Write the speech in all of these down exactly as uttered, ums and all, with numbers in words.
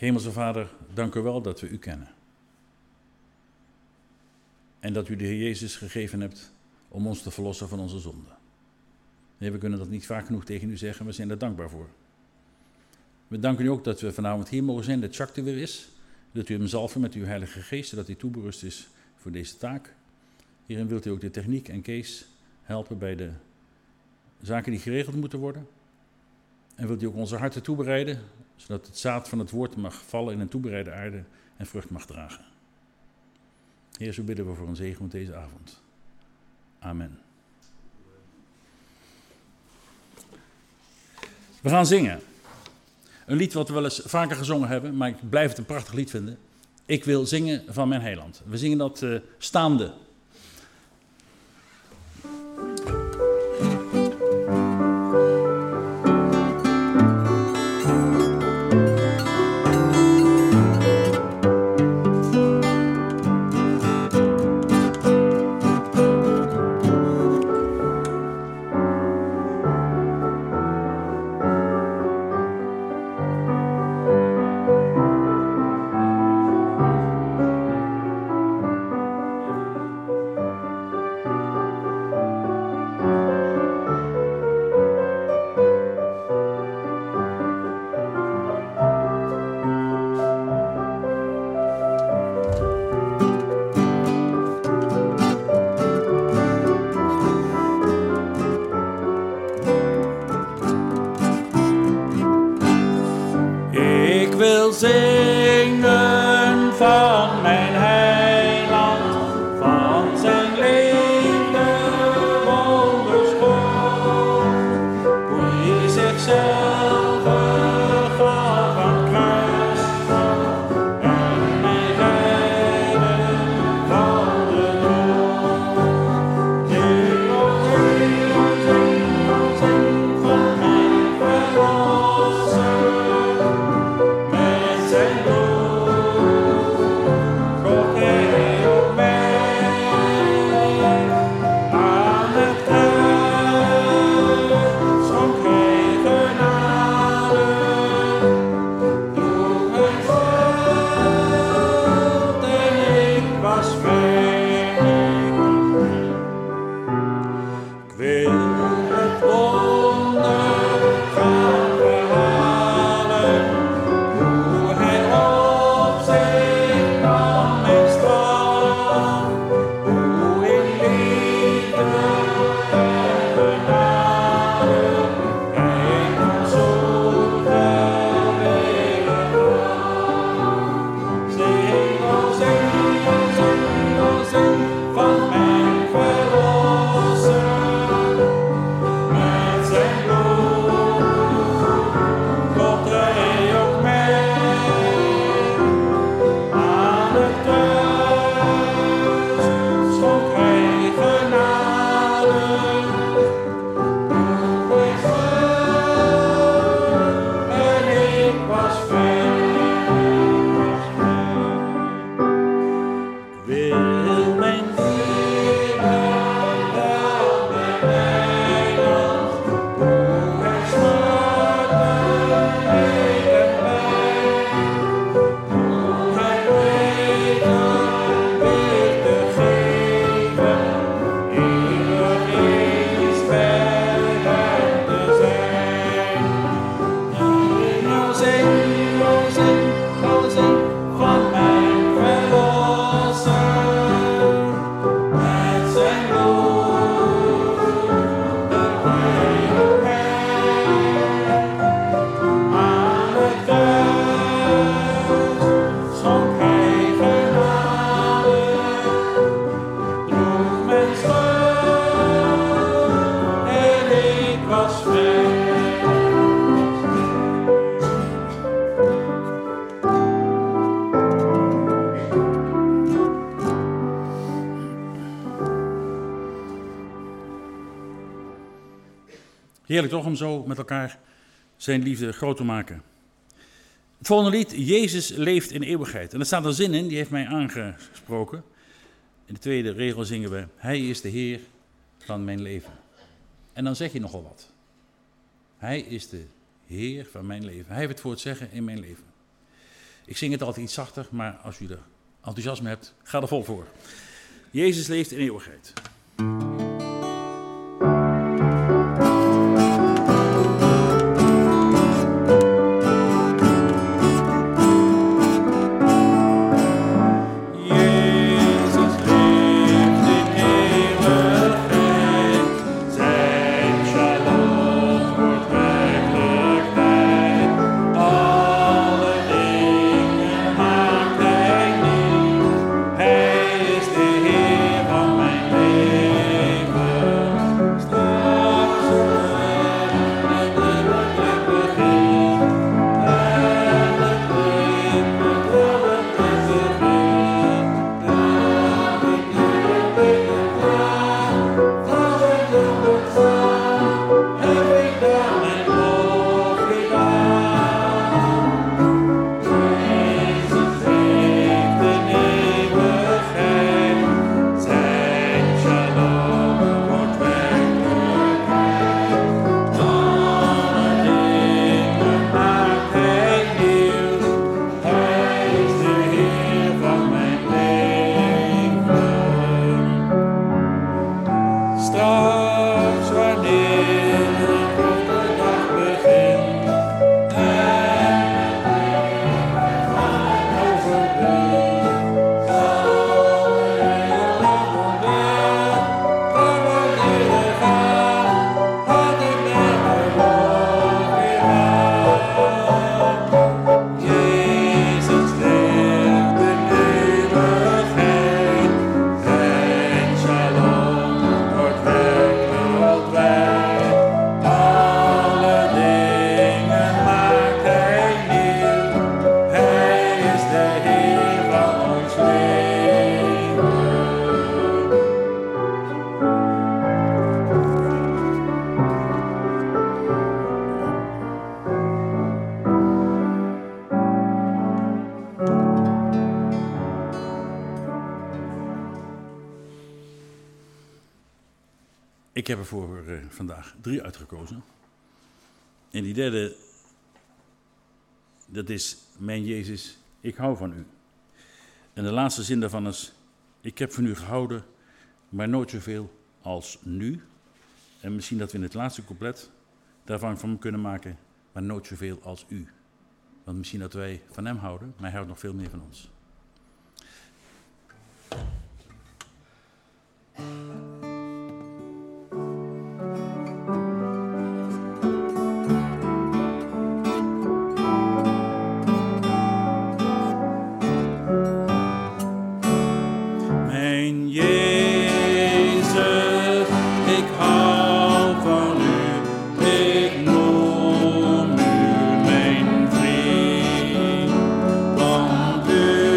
Hemelse Vader, dank u wel dat we u kennen. En dat u de Heer Jezus gegeven hebt om ons te verlossen van onze zonden. Nee, we kunnen dat niet vaak genoeg tegen u zeggen, we zijn er dankbaar voor. We danken u ook dat we vanavond hier mogen zijn, dat Jacques er weer is. Dat u hem zalven met uw Heilige Geest, zodat hij toeberust is voor deze taak. Hierin wilt u ook de techniek en Kees helpen bij de zaken die geregeld moeten worden. En wilt u ook onze harten toebereiden, zodat het zaad van het woord mag vallen in een toebereide aarde en vrucht mag dragen. Heer, zo bidden we voor een zegen deze avond. Amen. We gaan zingen. Een lied wat we wel eens vaker gezongen hebben, maar ik blijf het een prachtig lied vinden. Ik wil zingen van mijn heiland. We zingen dat uh, staande. Zingen van mijn heiland, van zijn liefde wonderschoon, hoe hij zichzelf gaf aan kruis en mij redde van de dood. Ik wil zingen, zingen, zingen van mijn verlosser. Zijn bloed, God hij op mij, aan het kruis schonk hij genade, droeg hij schuld en ik was vrij, ik wil het wonder gaan verhalen. Heerlijk toch om zo met elkaar zijn liefde groot te maken. Het volgende lied, Jezus leeft in eeuwigheid. En er staat een zin in, die heeft mij aangesproken. In de tweede regel zingen we, Hij is de Heer van mijn leven. En dan zeg je nogal wat. Hij is de Heer van mijn leven. Hij heeft het voor het zeggen in mijn leven. Ik zing het altijd iets zachter, maar als u er enthousiasme hebt, ga er vol voor. Jezus leeft in eeuwigheid. Ik heb er voor uh, vandaag drie uitgekozen. En die derde, dat is: mijn Jezus, ik hou van u. En de laatste zin daarvan is: ik heb van u gehouden, maar nooit zoveel als nu. En misschien dat we in het laatste couplet daarvan van kunnen maken, maar nooit zoveel als u. Want misschien dat wij van hem houden, maar hij houdt nog veel meer van ons. Want u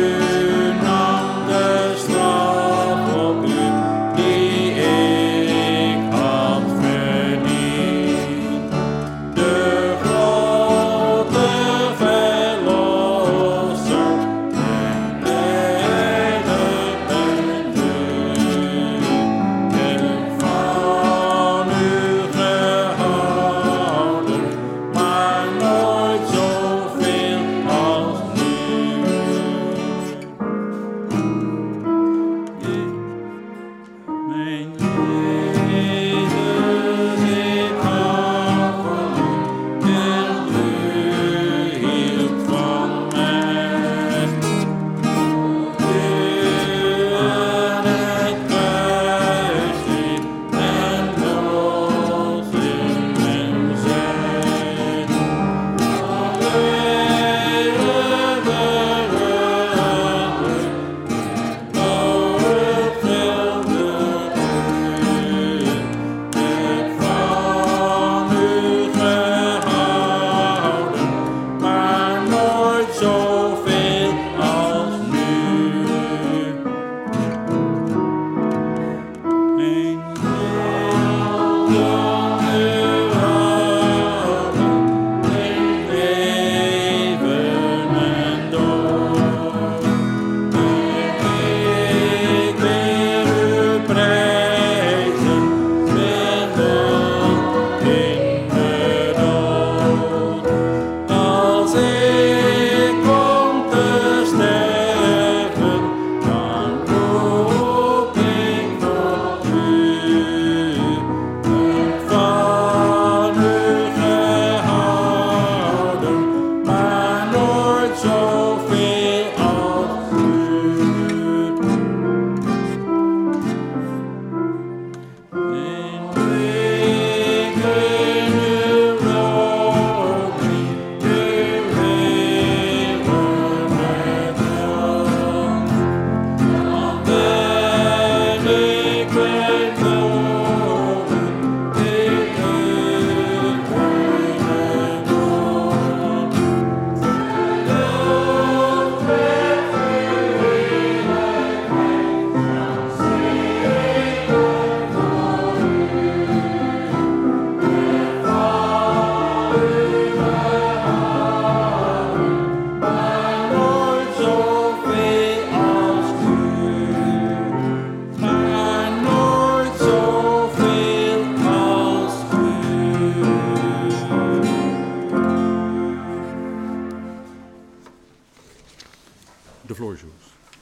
floor is yours.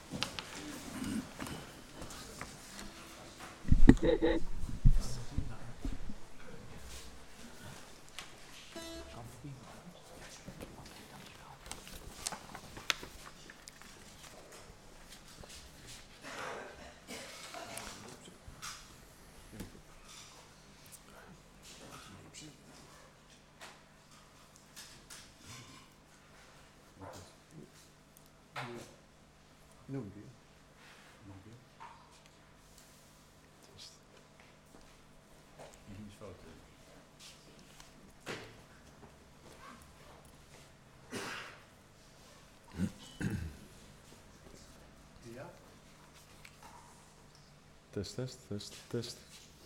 Test, test, test, test.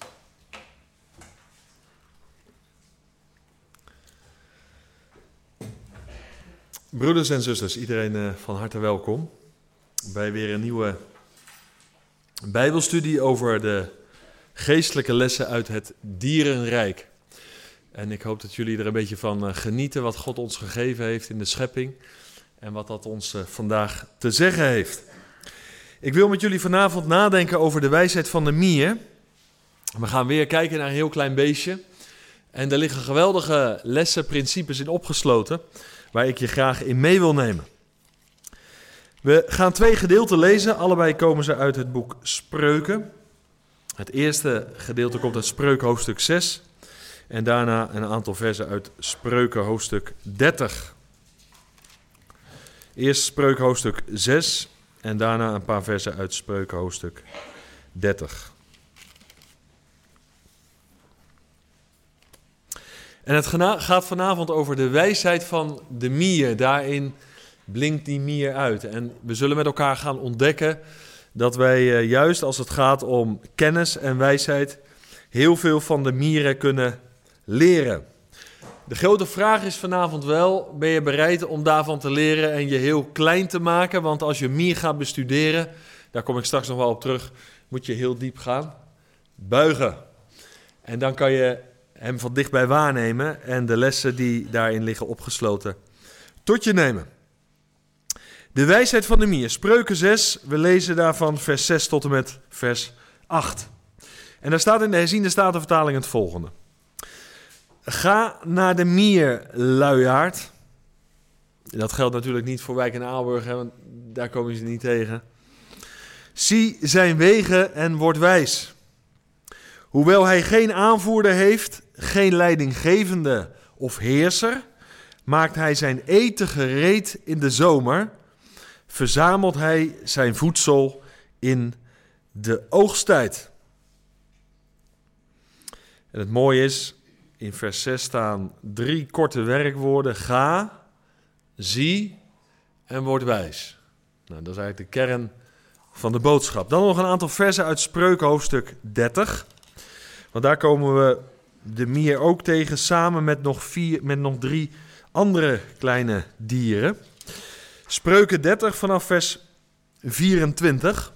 Broeders en zusters, iedereen uh, van harte welkom bij weer een nieuwe Bijbelstudie over de geestelijke lessen uit het dierenrijk. En ik hoop dat jullie er een beetje van uh, genieten wat God ons gegeven heeft in de schepping en wat dat ons uh, vandaag te zeggen heeft. Ik wil met jullie vanavond nadenken over de wijsheid van de mier. We gaan weer kijken naar een heel klein beestje. En daar liggen geweldige lessen, principes in opgesloten, waar ik je graag in mee wil nemen. We gaan twee gedeelten lezen, allebei komen ze uit het boek Spreuken. Het eerste gedeelte komt uit Spreuken hoofdstuk zes en daarna een aantal versen uit Spreuken hoofdstuk dertig. Eerst Spreuken hoofdstuk zes en daarna een paar versen uit Spreuken hoofdstuk dertig. En het gaat vanavond over de wijsheid van de mier. Daarin blinkt die mier uit. En we zullen met elkaar gaan ontdekken dat wij juist als het gaat om kennis en wijsheid heel veel van de mieren kunnen leren. De grote vraag is vanavond wel, ben je bereid om daarvan te leren en je heel klein te maken? Want als je mier gaat bestuderen, daar kom ik straks nog wel op terug, moet je heel diep gaan buigen. En dan kan je hem van dichtbij waarnemen en de lessen die daarin liggen opgesloten tot je nemen. De wijsheid van de mier, Spreuken zes, we lezen daarvan vers zes tot en met vers acht. En daar staat in de herziende statenvertaling het volgende. Ga naar de mier, luiaard. Dat geldt natuurlijk niet voor Wijk en Aalburg, hè, want daar komen ze niet tegen. Zie zijn wegen en word wijs. Hoewel hij geen aanvoerder heeft, geen leidinggevende of heerser, maakt hij zijn eten gereed in de zomer, verzamelt hij zijn voedsel in de oogsttijd. En het mooie is, in vers zes staan drie korte werkwoorden. Ga, zie en word wijs. Nou, dat is eigenlijk de kern van de boodschap. Dan nog een aantal versen uit Spreuken hoofdstuk dertig. Want daar komen we de mier ook tegen, samen met nog, vier, met nog drie andere kleine dieren. Spreuken dertig vanaf vers vierentwintig.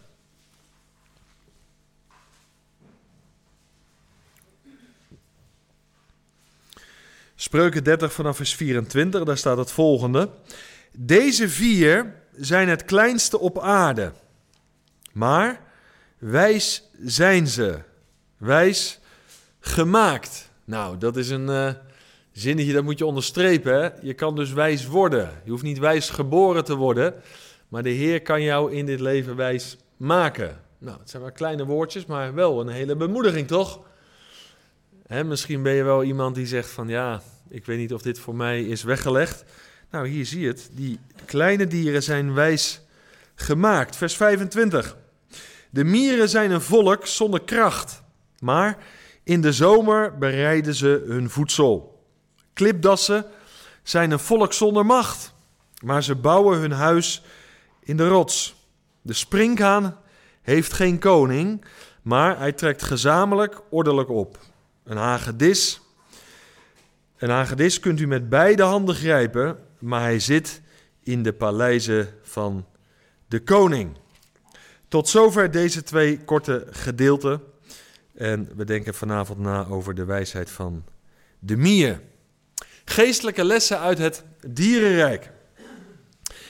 Spreuken dertig vanaf vers vierentwintig, daar staat het volgende. Deze vier zijn het kleinste op aarde, maar wijs zijn ze, wijs gemaakt. Nou, dat is een uh, zinnetje, dat moet je onderstrepen. Hè? Je kan dus wijs worden. Je hoeft niet wijs geboren te worden, maar de Heer kan jou in dit leven wijs maken. Nou, het zijn maar kleine woordjes, maar wel een hele bemoediging, toch? Hè, misschien ben je wel iemand die zegt van ja, ik weet niet of dit voor mij is weggelegd. Nou, hier zie je het. Die kleine dieren zijn wijs gemaakt. Vers vijfentwintig. De mieren zijn een volk zonder kracht, maar in de zomer bereiden ze hun voedsel. Klipdassen zijn een volk zonder macht, maar ze bouwen hun huis in de rots. De sprinkhaan heeft geen koning, maar hij trekt gezamenlijk ordelijk op. Een hagedis, een hagedis kunt u met beide handen grijpen, maar hij zit in de paleizen van de koning. Tot zover deze twee korte gedeelten. En we denken vanavond na over de wijsheid van de mier. Geestelijke lessen uit het dierenrijk.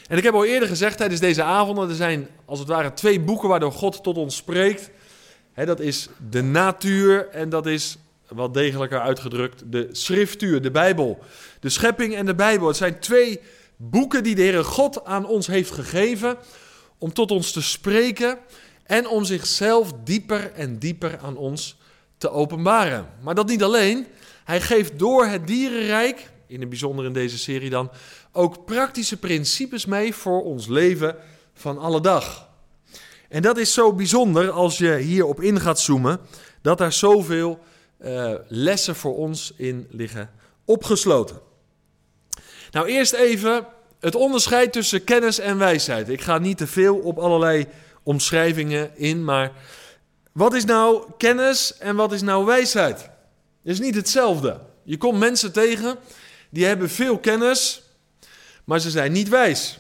En ik heb al eerder gezegd tijdens deze avonden, er zijn als het ware twee boeken waardoor God tot ons spreekt. He, dat is de natuur en dat is, wat degelijker uitgedrukt, de schriftuur, de Bijbel. De schepping en de Bijbel. Het zijn twee boeken die de Heere God aan ons heeft gegeven om tot ons te spreken en om zichzelf dieper en dieper aan ons te openbaren. Maar dat niet alleen. Hij geeft door het dierenrijk, in het bijzonder in deze serie dan, ook praktische principes mee voor ons leven van alle dag. En dat is zo bijzonder als je hierop in gaat zoomen, dat daar zoveel uh, lessen voor ons in liggen opgesloten. Nou, eerst even het onderscheid tussen kennis en wijsheid. Ik ga niet te veel op allerlei omschrijvingen in, maar wat is nou kennis en wat is nou wijsheid? Het is niet hetzelfde. Je komt mensen tegen, die hebben veel kennis, maar ze zijn niet wijs.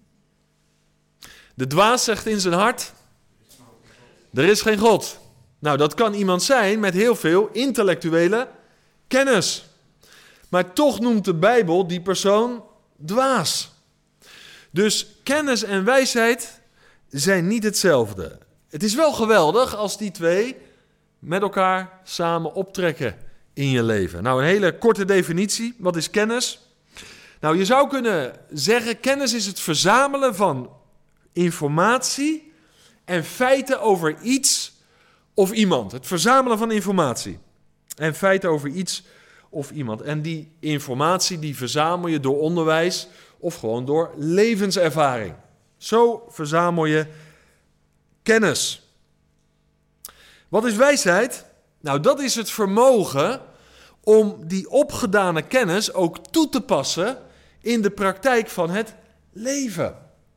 De dwaas zegt in zijn hart, er is geen God. Nou, dat kan iemand zijn met heel veel intellectuele kennis. Maar toch noemt de Bijbel die persoon dwaas. Dus kennis en wijsheid zijn niet hetzelfde. Het is wel geweldig als die twee met elkaar samen optrekken in je leven. Nou, een hele korte definitie. Wat is kennis? Nou, je zou kunnen zeggen, kennis is het verzamelen van informatie en feiten over iets of iemand. Het verzamelen van informatie en feiten over iets of iemand. En die informatie die verzamel je door onderwijs of gewoon door levenservaring. Zo verzamel je kennis. Wat is wijsheid? Nou, dat is het vermogen om die opgedane kennis ook toe te passen in de praktijk van het leven.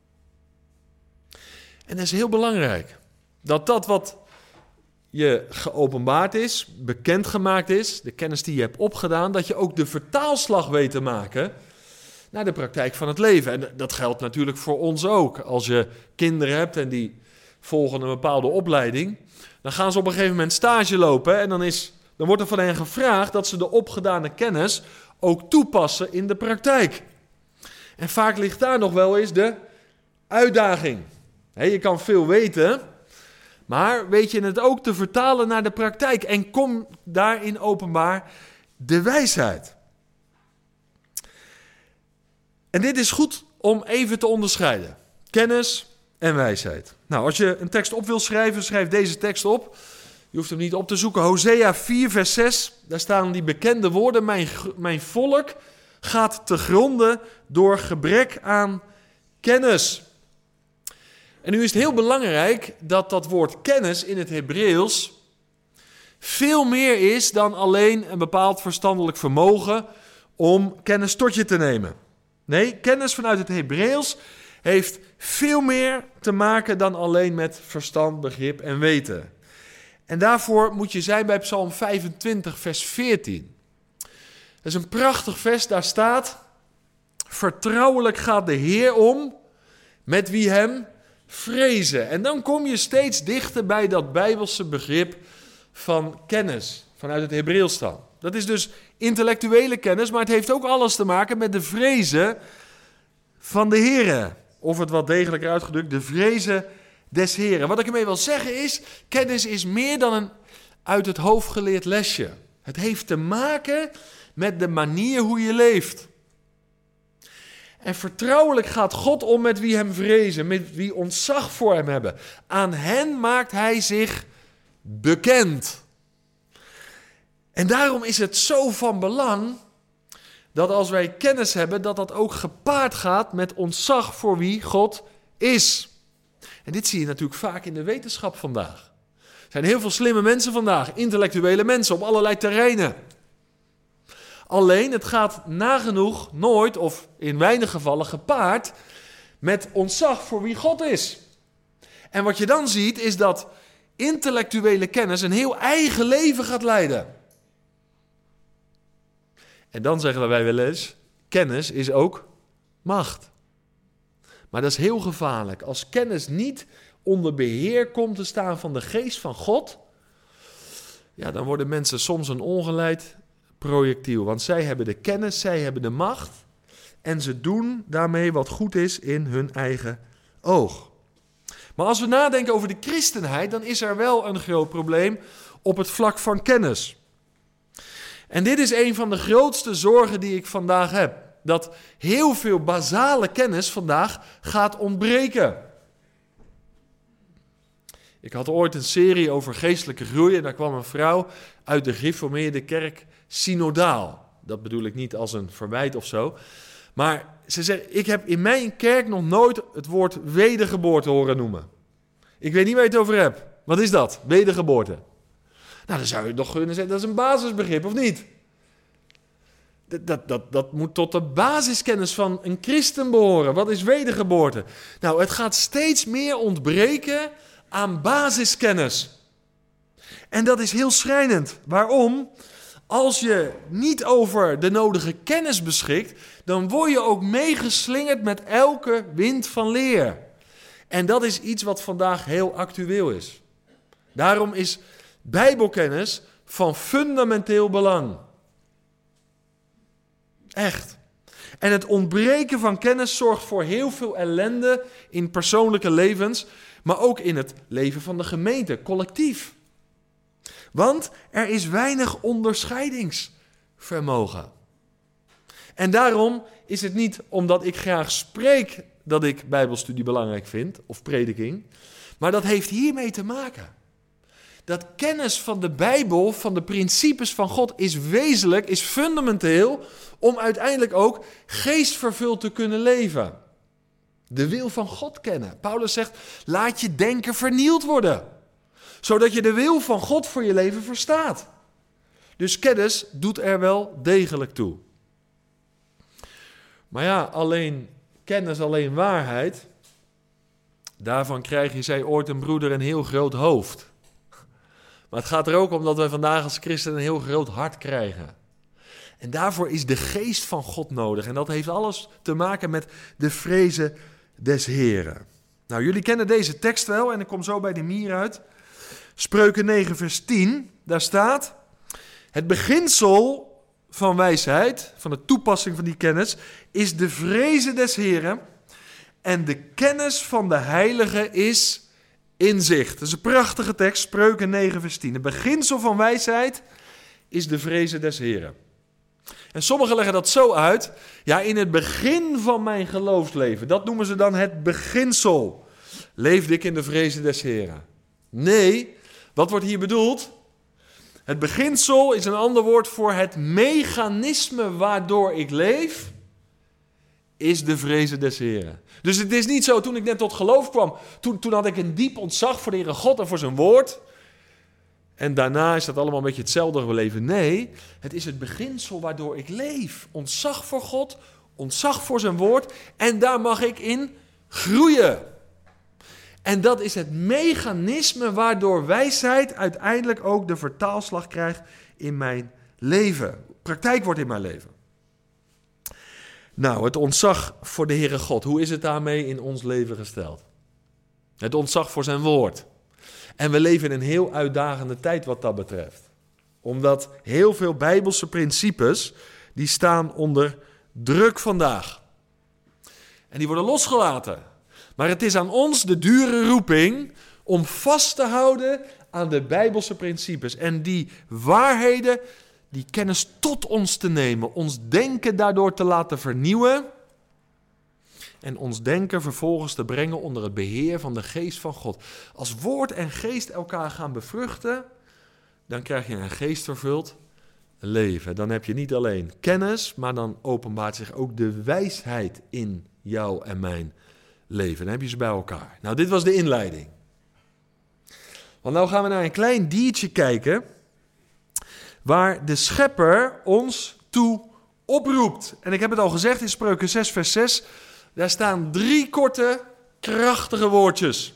En dat is heel belangrijk. Dat dat wat je geopenbaard is, bekendgemaakt is, de kennis die je hebt opgedaan, dat je ook de vertaalslag weet te maken naar de praktijk van het leven. En dat geldt natuurlijk voor ons ook. Als je kinderen hebt en die volgen een bepaalde opleiding, dan gaan ze op een gegeven moment stage lopen en dan, is, dan wordt er van hen gevraagd dat ze de opgedane kennis ook toepassen in de praktijk. En vaak ligt daar nog wel eens de uitdaging. He, je kan veel weten, maar weet je het ook te vertalen naar de praktijk en kom daarin openbaar de wijsheid. En dit is goed om even te onderscheiden. Kennis en wijsheid. Nou, als je een tekst op wil schrijven, schrijf deze tekst op. Je hoeft hem niet op te zoeken. Hosea vier vers zes, daar staan die bekende woorden. Mijn, mijn volk gaat te gronde door gebrek aan kennis. En nu is het heel belangrijk dat dat woord kennis in het Hebreeuws veel meer is dan alleen een bepaald verstandelijk vermogen om kennis tot je te nemen. Nee, kennis vanuit het Hebreeuws heeft veel meer te maken dan alleen met verstand, begrip en weten. En daarvoor moet je zijn bij Psalm vijfentwintig vers veertien. Dat is een prachtig vers, daar staat: vertrouwelijk gaat de Heer om met wie hem vrezen. En dan kom je steeds dichter bij dat Bijbelse begrip van kennis, vanuit het Hebreeuws dan. Dat is dus intellectuele kennis, maar het heeft ook alles te maken met de vrezen van de Heere. Of het wat degelijker uitgedrukt, de vrezen des Heeren. Wat ik ermee wil zeggen is, kennis is meer dan een uit het hoofd geleerd lesje. Het heeft te maken met de manier hoe je leeft. En vertrouwelijk gaat God om met wie hem vrezen, met wie ontzag voor hem hebben. Aan hen maakt hij zich bekend. En daarom is het zo van belang dat als wij kennis hebben, dat dat ook gepaard gaat met ontzag voor wie God is. En dit zie je natuurlijk vaak in de wetenschap vandaag. Er zijn heel veel slimme mensen vandaag, intellectuele mensen op allerlei terreinen. Alleen, het gaat nagenoeg nooit, of in weinig gevallen, gepaard met ontzag voor wie God is. En wat je dan ziet, is dat intellectuele kennis een heel eigen leven gaat leiden. En dan zeggen wij wel eens, kennis is ook macht. Maar dat is heel gevaarlijk. Als kennis niet onder beheer komt te staan van de geest van God, ja, dan worden mensen soms een ongeleid projectiel. Want zij hebben de kennis, zij hebben de macht. en ze doen daarmee wat goed is in hun eigen oog. Maar als we nadenken over de christenheid, dan is er wel een groot probleem op het vlak van kennis. En dit is een van de grootste zorgen die ik vandaag heb. Dat heel veel basale kennis vandaag gaat ontbreken. Ik had ooit een serie over geestelijke groei en daar kwam een vrouw uit de gereformeerde kerk synodaal. Dat bedoel ik niet als een verwijt of zo. Maar ze zegt, ik heb in mijn kerk nog nooit het woord wedergeboorte horen noemen. Ik weet niet waar je het over hebt. Wat is dat? Wedergeboorte. Nou, dan zou je toch kunnen zeggen, dat is een basisbegrip, of niet? Dat, dat, dat, dat moet tot de basiskennis van een christen behoren. Wat is wedergeboorte? Nou, het gaat steeds meer ontbreken aan basiskennis. En dat is heel schrijnend. Waarom? Als je niet over de nodige kennis beschikt, dan word je ook meegeslingerd met elke wind van leer. En dat is iets wat vandaag heel actueel is. Daarom is Bijbelkennis van fundamenteel belang. Echt. En het ontbreken van kennis zorgt voor heel veel ellende in persoonlijke levens, maar ook in het leven van de gemeente, collectief. Want er is weinig onderscheidingsvermogen. En daarom is het niet omdat ik graag spreek dat ik Bijbelstudie belangrijk vind, of prediking, maar dat heeft hiermee te maken. Dat kennis van de Bijbel, van de principes van God, is wezenlijk, is fundamenteel om uiteindelijk ook geestvervuld te kunnen leven. De wil van God kennen. Paulus zegt, laat je denken vernield worden. Zodat je de wil van God voor je leven verstaat. Dus kennis doet er wel degelijk toe. Maar ja, alleen kennis, alleen waarheid, daarvan krijg je, zei ooit een broeder, een heel groot hoofd. Maar het gaat er ook om dat wij vandaag als christenen een heel groot hart krijgen. En daarvoor is de geest van God nodig. En dat heeft alles te maken met de vrezen des Heren. Nou, jullie kennen deze tekst wel en ik kom zo bij de mier uit. Spreuken negen vers tien, daar staat: het beginsel van wijsheid, van de toepassing van die kennis, is de vrezen des Heren. En de kennis van de heilige is inzicht. Dat is een prachtige tekst, Spreuken negen vers tien. Het beginsel van wijsheid is de vrezen des Heren. En sommigen leggen dat zo uit. Ja, in het begin van mijn geloofsleven, dat noemen ze dan het beginsel, leefde ik in de vrezen des Heren. Nee, wat wordt hier bedoeld? Het beginsel is een ander woord voor het mechanisme waardoor ik leef, is de vrezen des Heren. Dus het is niet zo, toen ik net tot geloof kwam, toen, toen had ik een diep ontzag voor de Heere God en voor zijn woord. En daarna is dat allemaal een beetje hetzelfde gebleven. Nee, het is het beginsel waardoor ik leef. Ontzag voor God, ontzag voor zijn woord. En daar mag ik in groeien. En dat is het mechanisme waardoor wijsheid uiteindelijk ook de vertaalslag krijgt in mijn leven. Praktijk wordt in mijn leven. Nou, het ontzag voor de Heere God. Hoe is het daarmee in ons leven gesteld? Het ontzag voor zijn woord. En we leven in een heel uitdagende tijd wat dat betreft. Omdat heel veel Bijbelse principes, die staan onder druk vandaag. En die worden losgelaten. Maar het is aan ons de dure roeping om vast te houden aan de Bijbelse principes. En die waarheden, die kennis tot ons te nemen. Ons denken daardoor te laten vernieuwen. En ons denken vervolgens te brengen onder het beheer van de geest van God. Als woord en geest elkaar gaan bevruchten, dan krijg je een geestvervuld leven. Dan heb je niet alleen kennis, maar dan openbaart zich ook de wijsheid in jou en mijn leven. Dan heb je ze bij elkaar. Nou, dit was de inleiding. Want nou gaan we naar een klein diertje kijken, waar de schepper ons toe oproept. En ik heb het al gezegd in Spreuken zes vers zes... Daar staan drie korte, krachtige woordjes.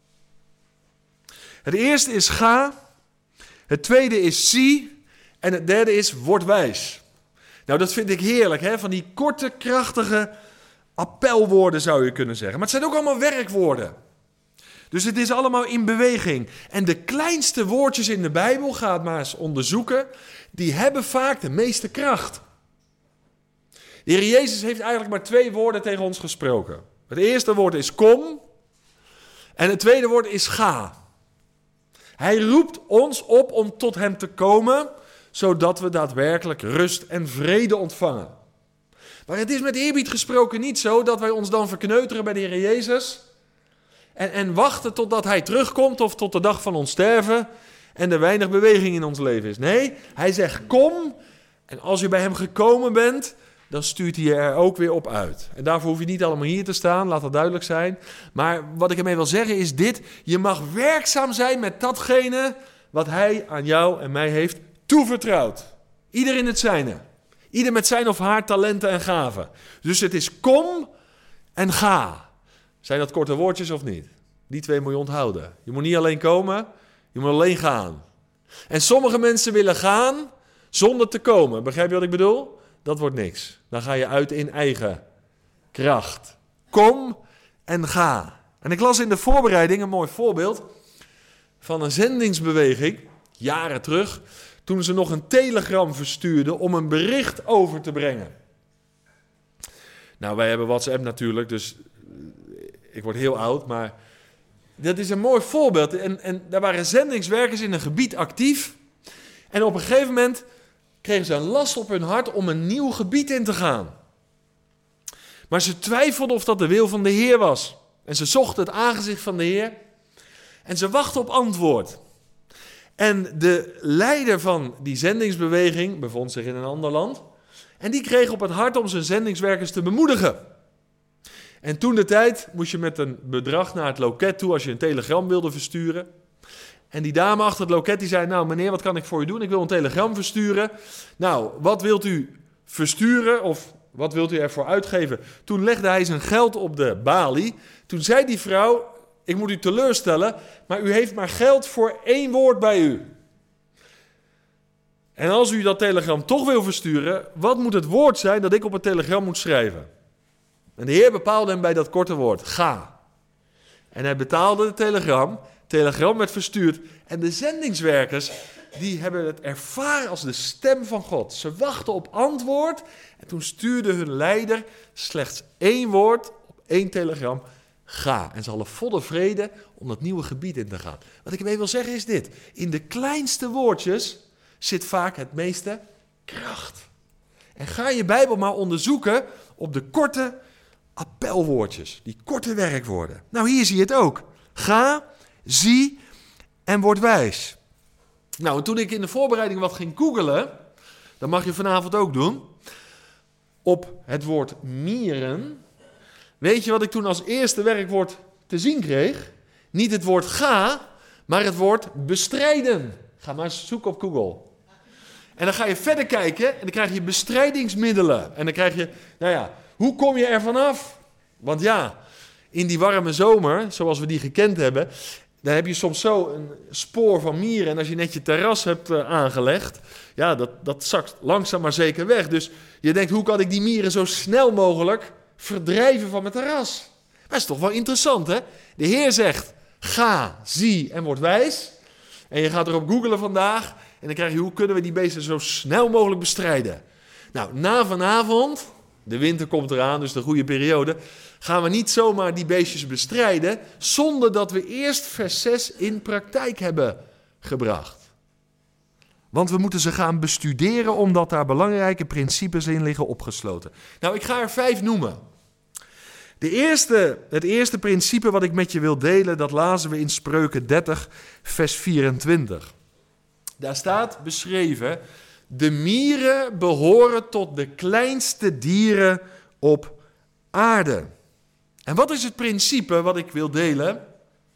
Het eerste is ga, het tweede is zie en het derde is word wijs. Nou, dat vind ik heerlijk, hè? Van die korte, krachtige appelwoorden zou je kunnen zeggen. Maar het zijn ook allemaal werkwoorden. Dus het is allemaal in beweging. En de kleinste woordjes in de Bijbel, ga het maar eens onderzoeken, die hebben vaak de meeste kracht. De Heer Jezus heeft eigenlijk maar twee woorden tegen ons gesproken. Het eerste woord is kom en het tweede woord is ga. Hij roept ons op om tot hem te komen, zodat we daadwerkelijk rust en vrede ontvangen. Maar het is met eerbied gesproken niet zo dat wij ons dan verkneuteren bij de Heer Jezus en, en wachten totdat hij terugkomt of tot de dag van ons sterven en er weinig beweging in ons leven is. Nee, hij zegt kom en als je bij hem gekomen bent, dan stuurt hij er ook weer op uit. En daarvoor hoef je niet allemaal hier te staan, laat dat duidelijk zijn. Maar wat ik ermee wil zeggen is dit, je mag werkzaam zijn met datgene wat hij aan jou en mij heeft toevertrouwd. Ieder in het zijne. Ieder met zijn of haar talenten en gaven. Dus het is kom en ga. Zijn dat korte woordjes of niet? Die twee moet je onthouden. Je moet niet alleen komen, je moet alleen gaan. En sommige mensen willen gaan zonder te komen. Begrijp je wat ik bedoel? Dat wordt niks. Dan ga je uit in eigen kracht. Kom en ga. En ik las in de voorbereiding een mooi voorbeeld van een zendingsbeweging, jaren terug, toen ze nog een telegram verstuurden om een bericht over te brengen. Nou, wij hebben WhatsApp natuurlijk, dus ik word heel oud, maar dat is een mooi voorbeeld. En, en daar waren zendingswerkers in een gebied actief. En op een gegeven moment kregen ze een last op hun hart om een nieuw gebied in te gaan. Maar ze twijfelden of dat de wil van de Heer was. En ze zochten het aangezicht van de Heer. En ze wachten op antwoord. En de leider van die zendingsbeweging bevond zich in een ander land. En die kreeg op het hart om zijn zendingswerkers te bemoedigen. En toen de tijd moest je met een bedrag naar het loket toe als je een telegram wilde versturen. En die dame achter het loket die zei, nou meneer, wat kan ik voor u doen? Ik wil een telegram versturen. Nou, wat wilt u versturen of wat wilt u ervoor uitgeven? Toen legde hij zijn geld op de balie. Toen zei die vrouw, ik moet u teleurstellen, maar u heeft maar geld voor één woord bij u. En als u dat telegram toch wil versturen, wat moet het woord zijn dat ik op het telegram moet schrijven? En de Heer bepaalde hem bij dat korte woord, ga. En hij betaalde de telegram. Telegram werd verstuurd en de zendingswerkers die hebben het ervaren als de stem van God. Ze wachten op antwoord en toen stuurde hun leider slechts één woord op één telegram, ga. En ze hadden volle vrede om dat nieuwe gebied in te gaan. Wat ik ermee wil zeggen is dit, in de kleinste woordjes zit vaak het meeste kracht. En ga je Bijbel maar onderzoeken op de korte appelwoordjes, die korte werkwoorden. Nou, hier zie je het ook. Ga, zie en word wijs. Nou, en toen ik in de voorbereiding wat ging googelen, dat mag je vanavond ook doen, op het woord mieren. Weet je wat ik toen als eerste werkwoord te zien kreeg? Niet het woord ga, maar het woord bestrijden. Ga maar eens zoeken op Google. En dan ga je verder kijken en dan krijg je bestrijdingsmiddelen. En dan krijg je, nou ja, hoe kom je er vanaf? Want ja, in die warme zomer, zoals we die gekend hebben, dan heb je soms zo een spoor van mieren. En als je net je terras hebt uh, aangelegd, ja, dat, dat zakt langzaam maar zeker weg. Dus je denkt, hoe kan ik die mieren zo snel mogelijk verdrijven van mijn terras? Maar dat is toch wel interessant, hè? De Heer zegt, ga, zie en word wijs. En je gaat erop googelen vandaag en dan krijg je, hoe kunnen we die beesten zo snel mogelijk bestrijden? Nou, na vanavond, de winter komt eraan, dus de goede periode, gaan we niet zomaar die beestjes bestrijden zonder dat we eerst vers zes in praktijk hebben gebracht. Want we moeten ze gaan bestuderen omdat daar belangrijke principes in liggen opgesloten. Nou, ik ga er vijf noemen. De eerste, het eerste principe wat ik met je wil delen, dat lazen we in Spreuken dertig, vers vierentwintig. Daar staat beschreven, de mieren behoren tot de kleinste dieren op aarde. En wat is het principe wat ik wil delen?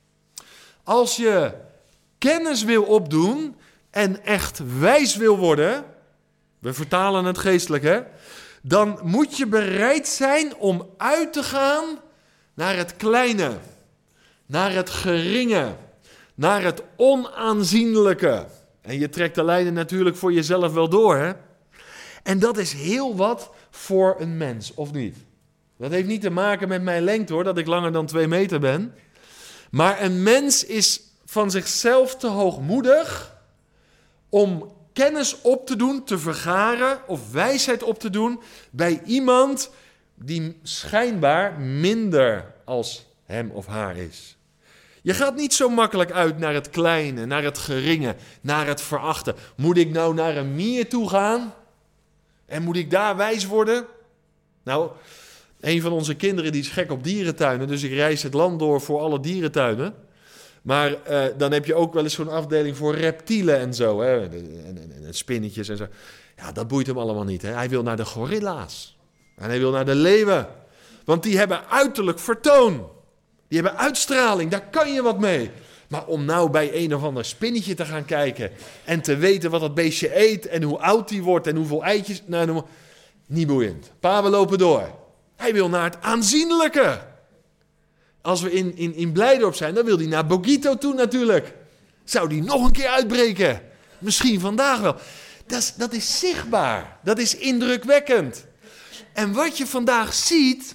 Als je kennis wil opdoen en echt wijs wil worden, we vertalen het geestelijk hè, dan moet je bereid zijn om uit te gaan naar het kleine, naar het geringe, naar het onaanzienlijke. En je trekt de lijnen natuurlijk voor jezelf wel door, hè? En dat is heel wat voor een mens, of niet? Dat heeft niet te maken met mijn lengte, hoor, dat ik langer dan twee meter ben. Maar een mens is van zichzelf te hoogmoedig om kennis op te doen, te vergaren of wijsheid op te doen bij iemand die schijnbaar minder als hem of haar is. Je gaat niet zo makkelijk uit naar het kleine, naar het geringe, naar het verachten. Moet ik nou naar een mier toe gaan? En moet ik daar wijs worden? Nou, een van onze kinderen die is gek op dierentuinen, dus ik reis het land door voor alle dierentuinen. Maar uh, dan heb je ook wel eens zo'n afdeling voor reptielen en zo, hè? En, en, en spinnetjes en zo. Ja, dat boeit hem allemaal niet. Hè? Hij wil naar de gorilla's. En hij wil naar de leeuwen. Want die hebben uiterlijk vertoon. Die hebben uitstraling, daar kan je wat mee. Maar om nou bij een of ander spinnetje te gaan kijken en te weten wat dat beestje eet en hoe oud die wordt en hoeveel eitjes, nou, nou niet boeiend. Pa, we lopen door. Hij wil naar het aanzienlijke. Als we in, in, in Blijdorp zijn, dan wil hij naar Bogito toe natuurlijk. Zou die nog een keer uitbreken? Misschien vandaag wel. Dat is, dat is zichtbaar. Dat is indrukwekkend. En wat je vandaag ziet,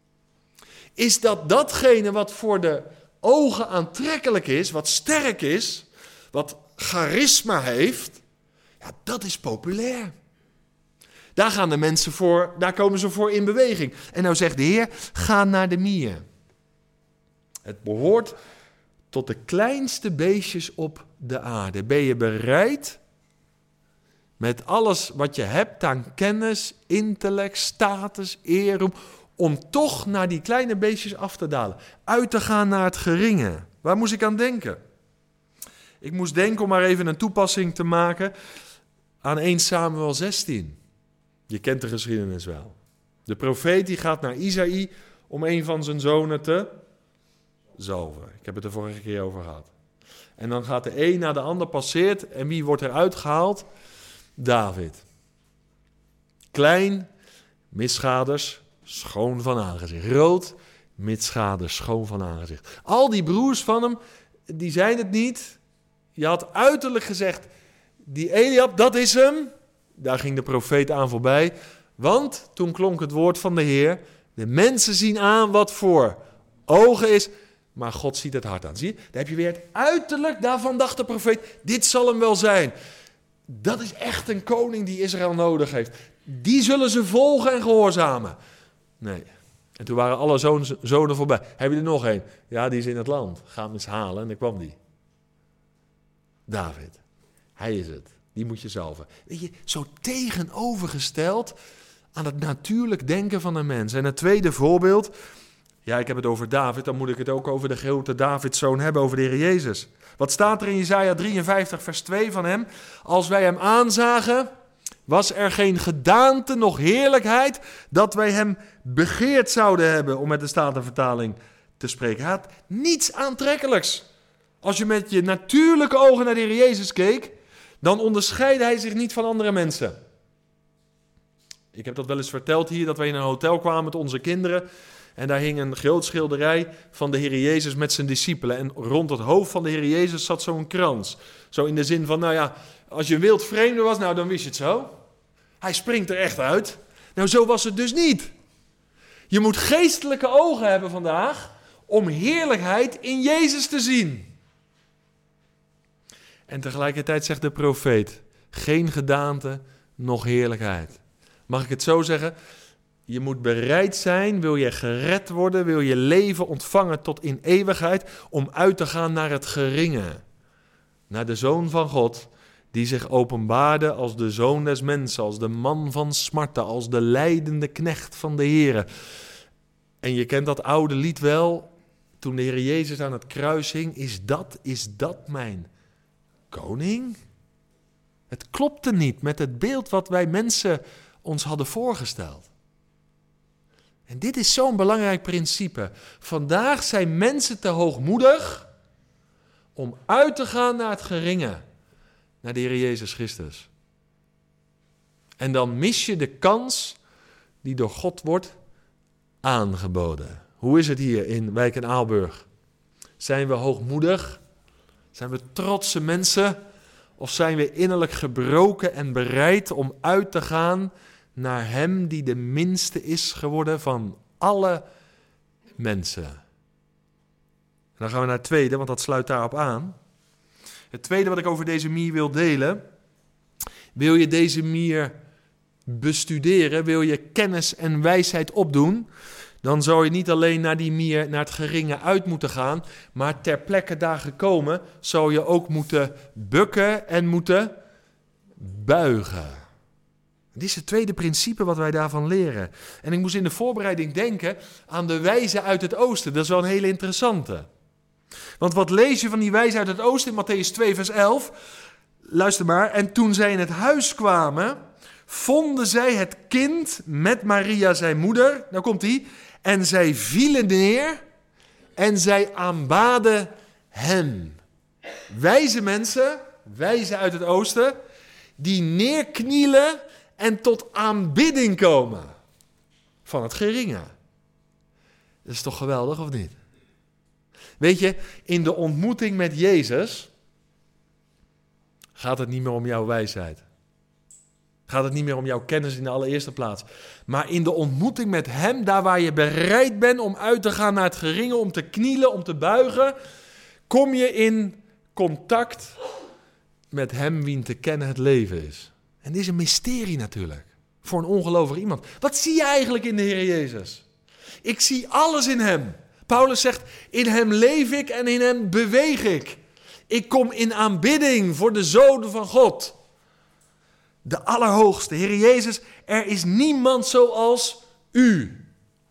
is dat datgene wat voor de ogen aantrekkelijk is, wat sterk is, wat charisma heeft, ja, dat is populair. Daar gaan de mensen voor, daar komen ze voor in beweging. En nou zegt de Heer, ga naar de mier. Het behoort tot de kleinste beestjes op de aarde. Ben je bereid met alles wat je hebt aan kennis, intellect, status, eer, om toch naar die kleine beestjes af te dalen. Uit te gaan naar het geringe. Waar moest ik aan denken? Ik moest denken, om maar even een toepassing te maken, aan eerste Samuel zestien. Je kent de geschiedenis wel. De profeet die gaat naar Isaïe om een van zijn zonen te zalven. Ik heb het er vorige keer over gehad. En dan gaat de een na de ander passeert. En wie wordt er uitgehaald? David. Klein, misschaders, schoon van aangezicht. Rood, misschaders, schoon van aangezicht. Al die broers van hem, die zijn het niet. Je had uiterlijk gezegd, die Eliab, dat is hem. Daar ging de profeet aan voorbij. Want toen klonk het woord van de Heer. De mensen zien aan wat voor ogen is, maar God ziet het hart aan. Zie je? Daar heb je weer het uiterlijk. Daarvan dacht de profeet, dit zal hem wel zijn. Dat is echt een koning die Israël nodig heeft. Die zullen ze volgen en gehoorzamen. Nee. En toen waren alle zonen, zonen voorbij. Heb je er nog een? Ja, die is in het land. Ga hem eens halen. En daar kwam die. David. Hij is het. Die moet je zalven. Weet je, zo tegenovergesteld aan het natuurlijk denken van een mens. En het tweede voorbeeld. Ja, ik heb het over David. Dan moet ik het ook over de grote Davidszoon hebben. Over de Heer Jezus. Wat staat er in Jesaja drieënvijftig vers twee van hem? Als wij hem aanzagen, was er geen gedaante nog heerlijkheid dat wij hem begeerd zouden hebben, om met de Statenvertaling te spreken. Hij had niets aantrekkelijks. Als je met je natuurlijke ogen naar de Heer Jezus keek, dan onderscheidde hij zich niet van andere mensen. Ik heb dat wel eens verteld hier, dat wij in een hotel kwamen met onze kinderen. En daar hing een groot schilderij van de Heer Jezus met zijn discipelen. En rond het hoofd van de Heer Jezus zat zo'n krans. Zo in de zin van, nou ja, als je een wild vreemde was, nou dan wist je het zo. Hij springt er echt uit. Nou, zo was het dus niet. Je moet geestelijke ogen hebben vandaag om heerlijkheid in Jezus te zien. En tegelijkertijd zegt de profeet, geen gedaante, nog heerlijkheid. Mag ik het zo zeggen? Je moet bereid zijn, wil je gered worden, wil je leven ontvangen tot in eeuwigheid, om uit te gaan naar het geringe. Naar de Zoon van God, die zich openbaarde als de Zoon des mensen, als de man van smarten, als de lijdende knecht van de Heere. En je kent dat oude lied wel, toen de Heer Jezus aan het kruis hing, is dat, is dat mijn koning? Het klopte niet met het beeld wat wij mensen ons hadden voorgesteld. En dit is zo'n belangrijk principe. Vandaag zijn mensen te hoogmoedig om uit te gaan naar het geringe, naar de Heer Jezus Christus. En dan mis je de kans die door God wordt aangeboden. Hoe is het hier in Wijk en Aalburg? Zijn we hoogmoedig? Zijn we trotse mensen? Of zijn we innerlijk gebroken en bereid om uit te gaan naar hem die de minste is geworden van alle mensen? En dan gaan we naar het tweede, want dat sluit daarop aan. Het tweede wat ik over deze mier wil delen, Wil je deze mier bestuderen? Wil je kennis en wijsheid opdoen? Dan zou je niet alleen naar die mier, naar het geringe uit moeten gaan, maar ter plekke daar gekomen, zou je ook moeten bukken en moeten buigen. Dit is het tweede principe wat wij daarvan leren. En ik moest in de voorbereiding denken aan de wijzen uit het oosten. Dat is wel een hele interessante. Want wat lees je van die wijzen uit het oosten in Mattheüs twee vers elf? Luister maar. En toen zij in het huis kwamen, vonden zij het kind met Maria zijn moeder. Nou komt hij. En zij vielen neer en zij aanbaden hem. Wijze mensen, wijzen uit het oosten, die neerknielen en tot aanbidding komen van het geringe. Dat is toch geweldig, of niet? Weet je, in de ontmoeting met Jezus gaat het niet meer om jouw wijsheid. Gaat het niet meer om jouw kennis in de allereerste plaats. Maar in de ontmoeting met hem, daar waar je bereid bent om uit te gaan naar het geringe, om te knielen, om te buigen, kom je in contact met hem wien te kennen het leven is. En dit is een mysterie natuurlijk, voor een ongelovig iemand. Wat zie je eigenlijk in de Heer Jezus? Ik zie alles in hem. Paulus zegt, in hem leef ik en in hem beweeg ik. Ik kom in aanbidding voor de Zoon van God. De Allerhoogste, Heer Jezus, er is niemand zoals u.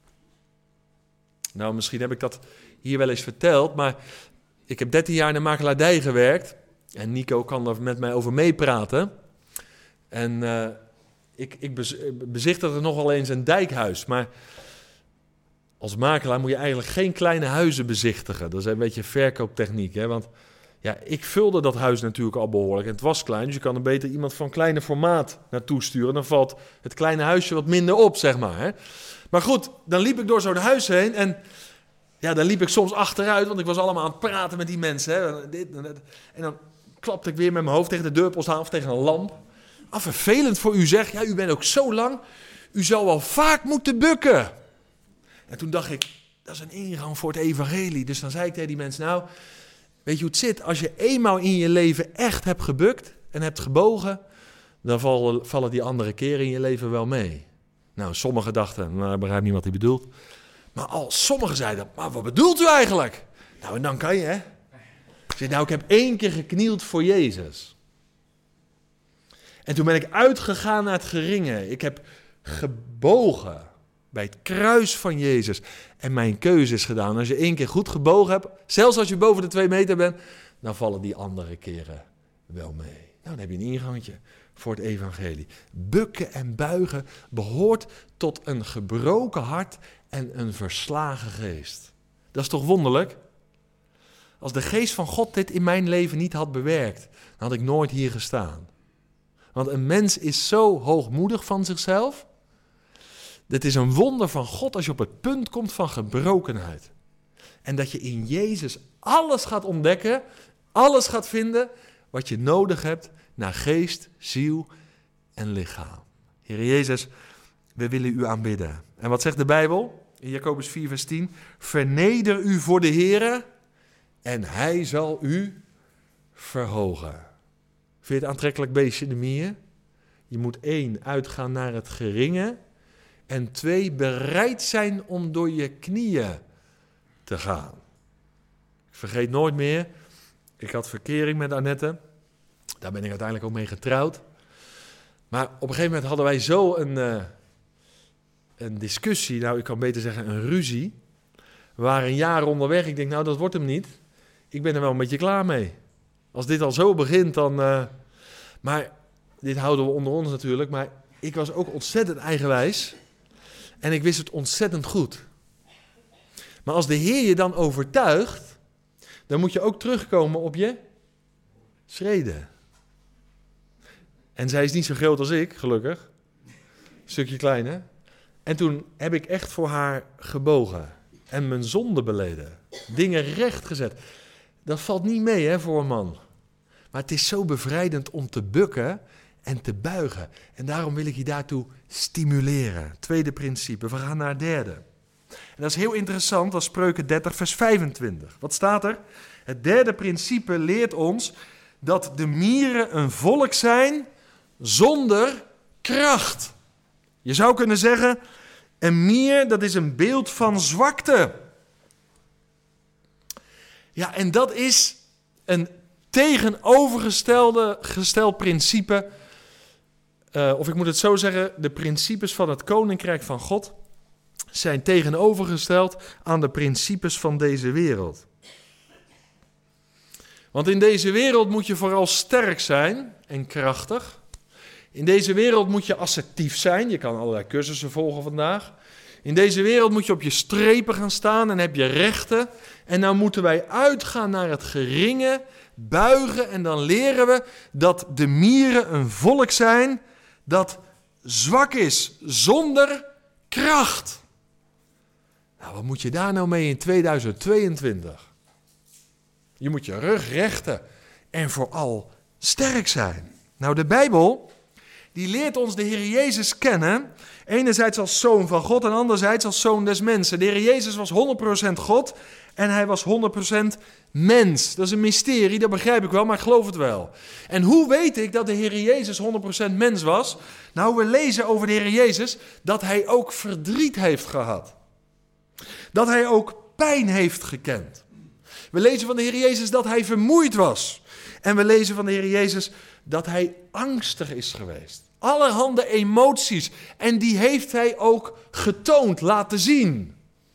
Nou, misschien heb ik dat hier wel eens verteld, maar ik heb dertien jaar in de makelaardij gewerkt. En Nico kan er met mij over meepraten. En uh, ik, ik bezichtigde nogal eens een dijkhuis. Maar als makelaar moet je eigenlijk geen kleine huizen bezichtigen. Dat is een beetje verkooptechniek. Hè? Want ja, ik vulde dat huis natuurlijk al behoorlijk. En het was klein, dus je kan er beter iemand van kleine formaat naartoe sturen. Dan valt het kleine huisje wat minder op, zeg maar. Hè? Maar goed, dan liep ik door zo'n huis heen en ja, dan liep ik soms achteruit, want ik was allemaal aan het praten met die mensen. Hè? Dit en dat. En dan klapte ik weer met mijn hoofd tegen de deurpost aan of tegen een lamp. Ah, vervelend voor u zeg, ja, u bent ook zo lang, u zou wel vaak moeten bukken. En toen dacht ik, dat is een ingang voor het evangelie. Dus dan zei ik tegen die mensen, nou, weet je hoe het zit? Als je eenmaal in je leven echt hebt gebukt en hebt gebogen, dan vallen, vallen die andere keren in je leven wel mee. Nou, sommigen dachten, nou, ik begrijp niet wat hij bedoelt. Maar al sommigen zeiden, maar wat bedoelt u eigenlijk? Nou, en dan kan je, hè? Ik zei, nou, ik heb één keer geknield voor Jezus. En toen ben ik uitgegaan naar het geringe. Ik heb gebogen bij het kruis van Jezus. En mijn keuze is gedaan. Als je één keer goed gebogen hebt, zelfs als je boven de twee meter bent, dan vallen die andere keren wel mee. Nou, dan heb je een ingangetje voor het evangelie. Bukken en buigen behoort tot een gebroken hart en een verslagen geest. Dat is toch wonderlijk? Als de geest van God dit in mijn leven niet had bewerkt, dan had ik nooit hier gestaan. Want een mens is zo hoogmoedig van zichzelf. Het is een wonder van God als je op het punt komt van gebrokenheid. En dat je in Jezus alles gaat ontdekken, alles gaat vinden wat je nodig hebt naar geest, ziel en lichaam. Heer Jezus, we willen u aanbidden. En wat zegt de Bijbel? In Jacobus vier vers tien. Verneder u voor de Heere en hij zal u verhogen. Vind je het aantrekkelijk beestje, de mier? Je moet één, uitgaan naar het geringe. En twee, bereid zijn om door je knieën te gaan. Ik vergeet nooit meer, ik had verkering met Annette. Daar ben ik uiteindelijk ook mee getrouwd. Maar op een gegeven moment hadden wij zo een, uh, een discussie, nou ik kan beter zeggen een ruzie. We waren een jaar onderweg, ik denk nou dat wordt hem niet. Ik ben er wel een beetje klaar mee. Als dit al zo begint, dan... Uh, maar dit houden we onder ons natuurlijk. Maar ik was ook ontzettend eigenwijs. En ik wist het ontzettend goed. Maar als de Heer je dan overtuigt, dan moet je ook terugkomen op je schreden. En zij is niet zo groot als ik, gelukkig. Een stukje kleiner. En toen heb ik echt voor haar gebogen. En mijn zonde beleden. Dingen recht gezet. Dat valt niet mee, hè, voor een man. Maar het is zo bevrijdend om te bukken en te buigen. En daarom wil ik je daartoe stimuleren. Tweede principe. We gaan naar het derde. En dat is heel interessant, dat is Spreuken dertig vers vijfentwintig. Wat staat er? Het derde principe leert ons dat de mieren een volk zijn zonder kracht. Je zou kunnen zeggen, een mier, dat is een beeld van zwakte. Ja, en dat is een tegenovergestelde gesteld principe. Uh, of ik moet het zo zeggen, de principes van het koninkrijk van God zijn tegenovergesteld aan de principes van deze wereld. Want in deze wereld moet je vooral sterk zijn en krachtig. In deze wereld moet je assertief zijn. Je kan allerlei cursussen volgen vandaag. In deze wereld moet je op je strepen gaan staan en heb je rechten. En nou moeten wij uitgaan naar het geringe, buigen en dan leren we dat de mieren een volk zijn dat zwak is, zonder kracht. Nou, wat moet je daar nou mee in tweeduizend tweeëntwintig? Je moet je rug rechten en vooral sterk zijn. Nou, de Bijbel, die leert ons de Heer Jezus kennen. Enerzijds als zoon van God en anderzijds als zoon des mensen. De Heer Jezus was honderd procent God en hij was honderd procent mens. Dat is een mysterie, dat begrijp ik wel, maar ik geloof het wel. En hoe weet ik dat de Heer Jezus honderd procent mens was? Nou, we lezen over de Heer Jezus dat hij ook verdriet heeft gehad. Dat hij ook pijn heeft gekend. We lezen van de Heer Jezus dat hij vermoeid was. En we lezen van de Heer Jezus dat hij angstig is geweest. Allerhande emoties. En die heeft hij ook getoond, laten zien.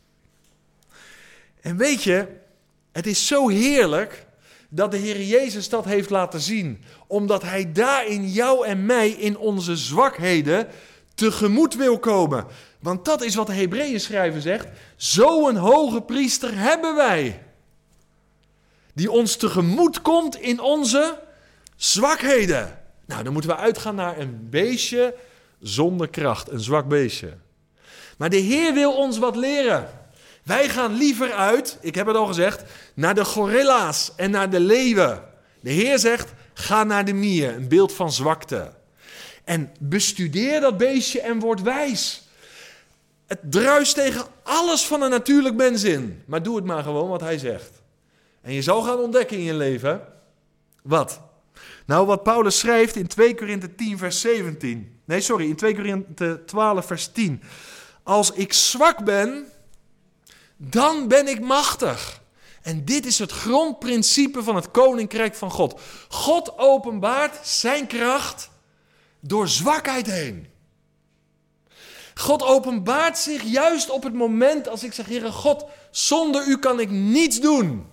En weet je, het is zo heerlijk dat de Heer Jezus dat heeft laten zien. Omdat hij daarin jou en mij in onze zwakheden tegemoet wil komen. Want dat is wat de Hebreeën schrijver zegt. Zo'n hoge priester hebben wij. Die ons tegemoet komt in onze zwakheden. Nou, dan moeten we uitgaan naar een beestje zonder kracht. Een zwak beestje. Maar de Heer wil ons wat leren. Wij gaan liever uit, ik heb het al gezegd, naar de gorilla's en naar de leeuwen. De Heer zegt, ga naar de mier, een beeld van zwakte. En bestudeer dat beestje en word wijs. Het druist tegen alles van een natuurlijk mens in. Maar doe het maar gewoon wat hij zegt. En je zal gaan ontdekken in je leven. Wat? Nou, wat Paulus schrijft in twee Korinthe tien vers zeventien. Nee, sorry, in twee Korinthe twaalf vers tien. Als ik zwak ben, dan ben ik machtig. En dit is het grondprincipe van het koninkrijk van God. God openbaart zijn kracht door zwakheid heen. God openbaart zich juist op het moment als ik zeg, Heere God, zonder u kan ik niets doen.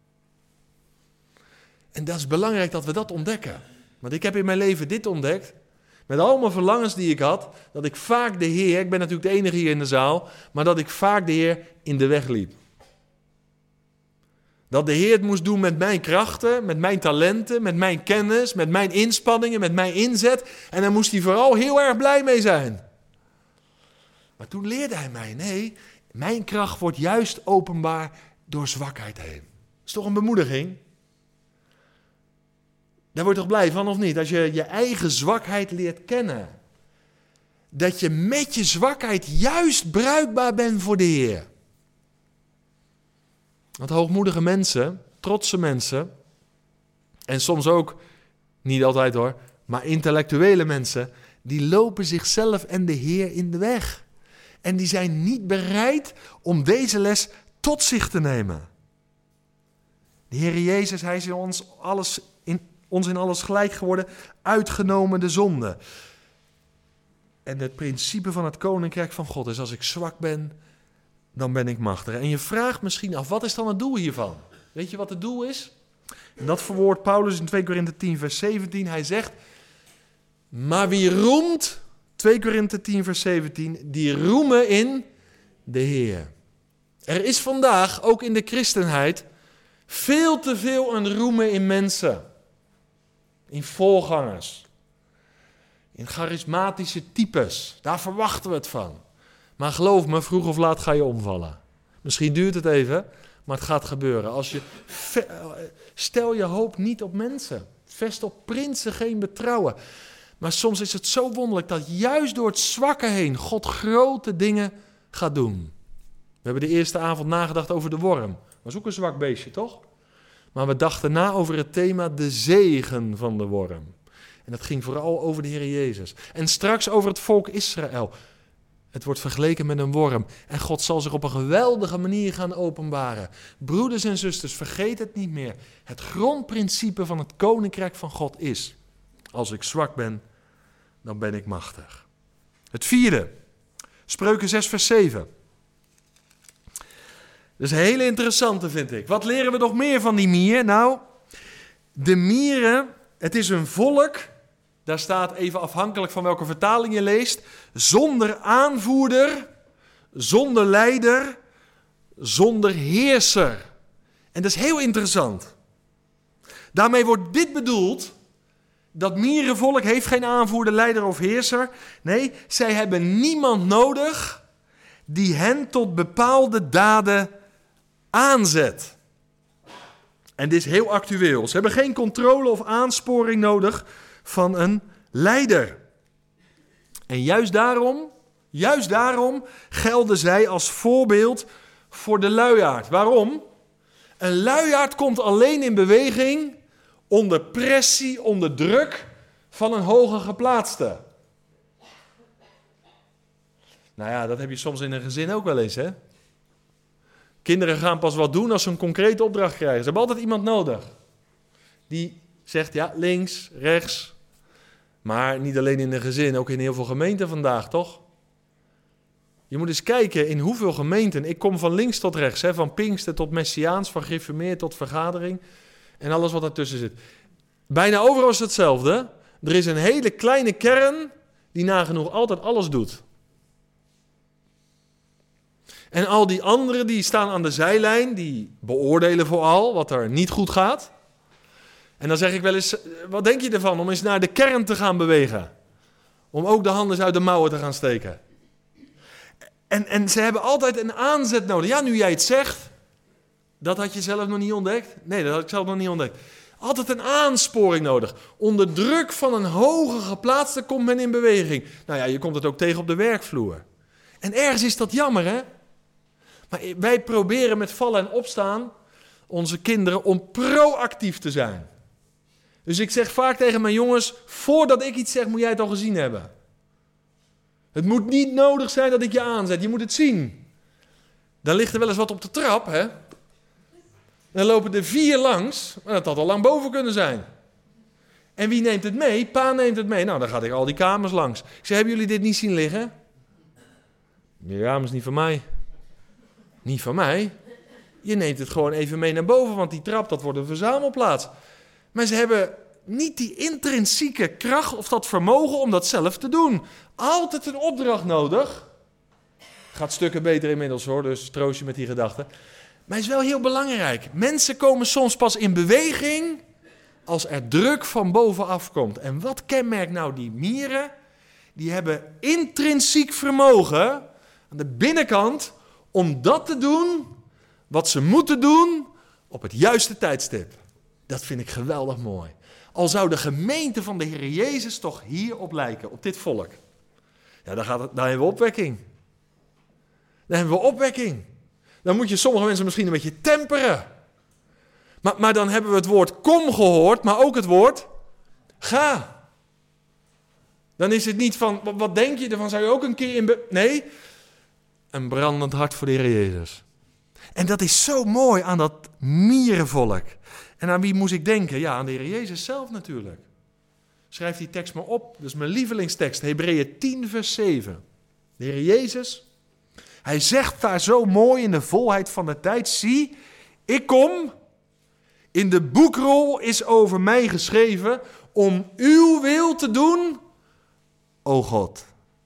En dat is belangrijk dat we dat ontdekken. Want ik heb in mijn leven dit ontdekt, met al mijn verlangens die ik had, dat ik vaak de Heer, ik ben natuurlijk de enige hier in de zaal, maar dat ik vaak de Heer in de weg liep. Dat de Heer het moest doen met mijn krachten, met mijn talenten, met mijn kennis, met mijn inspanningen, met mijn inzet. En daar moest hij vooral heel erg blij mee zijn. Maar toen leerde hij mij, nee, mijn kracht wordt juist openbaar door zwakheid heen. Dat is toch een bemoediging? Daar word je toch blij van of niet? Als je je eigen zwakheid leert kennen. Dat je met je zwakheid juist bruikbaar bent voor de Heer. Want hoogmoedige mensen, trotse mensen, en soms ook, niet altijd hoor, maar intellectuele mensen, die lopen zichzelf en de Heer in de weg. En die zijn niet bereid om deze les tot zich te nemen. De Heer Jezus, hij is in ons, alles, in, ons in alles gelijk geworden, uitgenomen de zonde. En het principe van het koninkrijk van God is, als ik zwak ben, dan ben ik machtig. En je vraagt misschien af, wat is dan het doel hiervan? Weet je wat het doel is? En dat verwoordt Paulus in twee Korinthe tien vers zeventien. Hij zegt, maar wie roemt, twee Korinthe tien vers zeventien, die roemen in de Heer. Er is vandaag, ook in de christenheid, veel te veel een roemen in mensen. In voorgangers. In charismatische types. Daar verwachten we het van. Maar geloof me, vroeg of laat ga je omvallen. Misschien duurt het even, maar het gaat gebeuren. Als je, stel je hoop niet op mensen. Vest op prinsen geen betrouwen. Maar soms is het zo wonderlijk dat juist door het zwakke heen God grote dingen gaat doen. We hebben de eerste avond nagedacht over de worm. Was ook een zwak beestje, toch? Maar we dachten na over het thema de zegen van de worm. En dat ging vooral over de Heer Jezus. En straks over het volk Israël. Het wordt vergeleken met een worm. En God zal zich op een geweldige manier gaan openbaren. Broeders en zusters, vergeet het niet meer. Het grondprincipe van het koninkrijk van God is: als ik zwak ben, dan ben ik machtig. Het vierde, Spreuken zes vers zeven. Dat is een hele interessante, vind ik. Wat leren we nog meer van die mier? Nou, de mieren, het is een volk, daar staat even afhankelijk van welke vertaling je leest, zonder aanvoerder, zonder leider, zonder heerser. En dat is heel interessant. Daarmee wordt dit bedoeld: dat mierenvolk heeft geen aanvoerder, leider of heerser. Nee, zij hebben niemand nodig die hen tot bepaalde daden aanzet. En dit is heel actueel. Ze hebben geen controle of aansporing nodig van een leider. En juist daarom, juist daarom gelden zij als voorbeeld voor de luiaard. Waarom? Een luiaard komt alleen in beweging onder pressie, onder druk van een hoger geplaatste. Nou ja, dat heb je soms in een gezin ook wel eens, hè? Kinderen gaan pas wat doen als ze een concrete opdracht krijgen. Ze hebben altijd iemand nodig die zegt, ja, links, rechts. Maar niet alleen in een gezin, ook in heel veel gemeenten vandaag, toch? Je moet eens kijken in hoeveel gemeenten. Ik kom van links tot rechts, hè, van Pinkster tot Messiaans, van gereformeerd tot vergadering. En alles wat daartussen zit. Bijna overal is hetzelfde. Er is een hele kleine kern die nagenoeg altijd alles doet. En al die anderen die staan aan de zijlijn, die beoordelen vooral wat er niet goed gaat. En dan zeg ik wel eens, wat denk je ervan om eens naar de kern te gaan bewegen? Om ook de handen uit de mouwen te gaan steken. En, en ze hebben altijd een aanzet nodig. Ja, nu jij het zegt, dat had je zelf nog niet ontdekt. Nee, dat had ik zelf nog niet ontdekt. Altijd een aansporing nodig. Onder druk van een hoger geplaatste komt men in beweging. Nou ja, je komt het ook tegen op de werkvloer. En ergens is dat jammer, hè? Maar wij proberen met vallen en opstaan onze kinderen om proactief te zijn. Dus ik zeg vaak tegen mijn jongens, voordat ik iets zeg, moet jij het al gezien hebben. Het moet niet nodig zijn dat ik je aanzet, je moet het zien. Dan ligt er wel eens wat op de trap, hè? Dan lopen er vier langs, maar dat had al lang boven kunnen zijn. En wie neemt het mee? Pa neemt het mee. Nou, dan ga ik al die kamers langs. Ik zeg, hebben jullie dit niet zien liggen? Ja, maar is niet van mij. Niet van mij. Je neemt het gewoon even mee naar boven, want die trap, dat wordt een verzamelplaats. Maar ze hebben niet die intrinsieke kracht of dat vermogen om dat zelf te doen. Altijd een opdracht nodig. Gaat stukken beter inmiddels hoor, dus troost je met die gedachten. Maar het is wel heel belangrijk. Mensen komen soms pas in beweging als er druk van bovenaf komt. En wat kenmerkt nou die mieren? Die hebben intrinsiek vermogen aan de binnenkant om dat te doen wat ze moeten doen op het juiste tijdstip. Dat vind ik geweldig mooi. Al zou de gemeente van de Heer Jezus toch hierop lijken, op dit volk. Ja, dan, gaat het, dan hebben we opwekking. Dan hebben we opwekking. Dan moet je sommige mensen misschien een beetje temperen. Maar, maar dan hebben we het woord kom gehoord, maar ook het woord ga. Dan is het niet van, wat, wat denk je ervan? Zou je ook een keer in... Be- nee, een brandend hart voor de Heer Jezus. En dat is zo mooi aan dat mierenvolk. En aan wie moest ik denken? Ja, aan de Heer Jezus zelf natuurlijk. Schrijf die tekst maar op. Dat is mijn lievelingstekst. Hebreeën tien vers zeven. De Heer Jezus, hij zegt daar zo mooi in de volheid van de tijd. Zie, ik kom. In de boekrol is over mij geschreven om uw wil te doen, o God.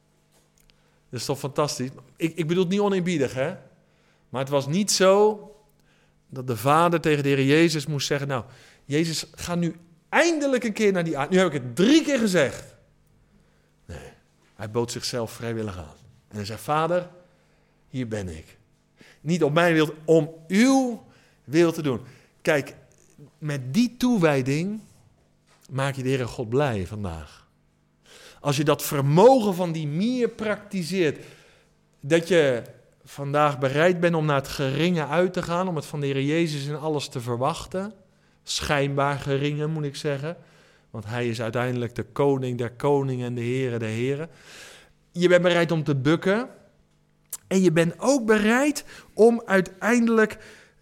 Dat is toch fantastisch? Ik, ik bedoel het niet oneerbiedig, hè? Maar het was niet zo dat de vader tegen de Heer Jezus moest zeggen, nou, Jezus, ga nu eindelijk een keer naar die aarde. Nu heb ik het drie keer gezegd. Nee, hij bood zichzelf vrijwillig aan. En hij zei, vader, hier ben ik. Niet op mijn wil, om uw wil te doen. Kijk, met die toewijding maak je de Heere God blij vandaag. Als je dat vermogen van die mier praktiseert, dat je vandaag bereid bent om naar het geringe uit te gaan, om het van de Heer Jezus in alles te verwachten. Schijnbaar geringe, moet ik zeggen. Want hij is uiteindelijk de koning der koningen en de heren der heren. Je bent bereid om te bukken. En je bent ook bereid om uiteindelijk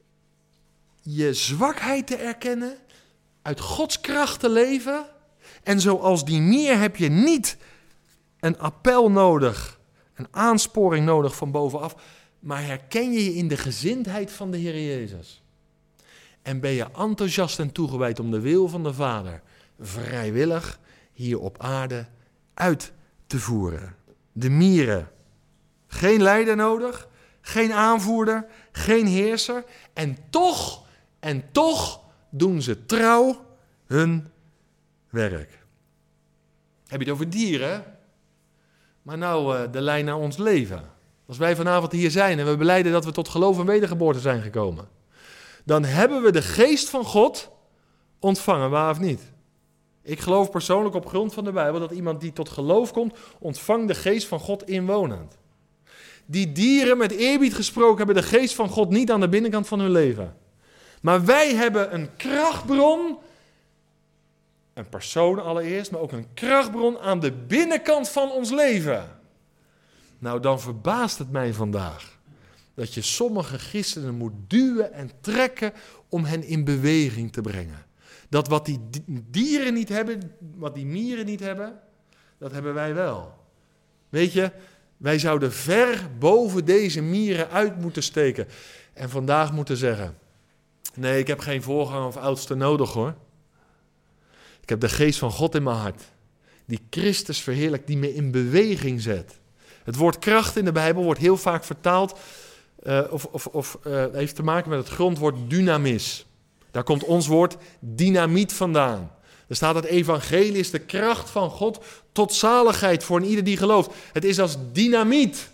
je zwakheid te erkennen. Uit Gods kracht te leven. En zoals die mier heb je niet een appel nodig. Een aansporing nodig van bovenaf. Maar herken je je in de gezindheid van de Heer Jezus. En ben je enthousiast en toegewijd om de wil van de Vader vrijwillig hier op aarde uit te voeren. De mieren. Geen leider nodig, geen aanvoerder, geen heerser. En toch, en toch doen ze trouw hun werk. Heb je het over dieren? Maar nou uh, de lijn naar ons leven. Als wij vanavond hier zijn en we belijden dat we tot geloof en wedergeboorte zijn gekomen. Dan hebben we de geest van God ontvangen, waar of niet? Ik geloof persoonlijk op grond van de Bijbel dat iemand die tot geloof komt, ontvangt de geest van God inwonend. Die dieren, met eerbied gesproken, hebben de geest van God niet aan de binnenkant van hun leven. Maar wij hebben een krachtbron, een persoon allereerst, maar ook een krachtbron aan de binnenkant van ons leven. Nou, dan verbaast het mij vandaag dat je sommige christenen moet duwen en trekken om hen in beweging te brengen. Dat wat die dieren niet hebben, wat die mieren niet hebben, dat hebben wij wel. Weet je, wij zouden ver boven deze mieren uit moeten steken. En vandaag moeten zeggen, nee, ik heb geen voorganger of oudste nodig hoor. Ik heb de geest van God in mijn hart. Die Christus verheerlijkt, die me in beweging zet. Het woord kracht in de Bijbel wordt heel vaak vertaald, uh, of, of, of uh, heeft te maken met het grondwoord dynamis. Daar komt ons woord dynamiet vandaan. Er staat het evangelie is de kracht van God tot zaligheid voor een ieder die gelooft. Het is als dynamiet.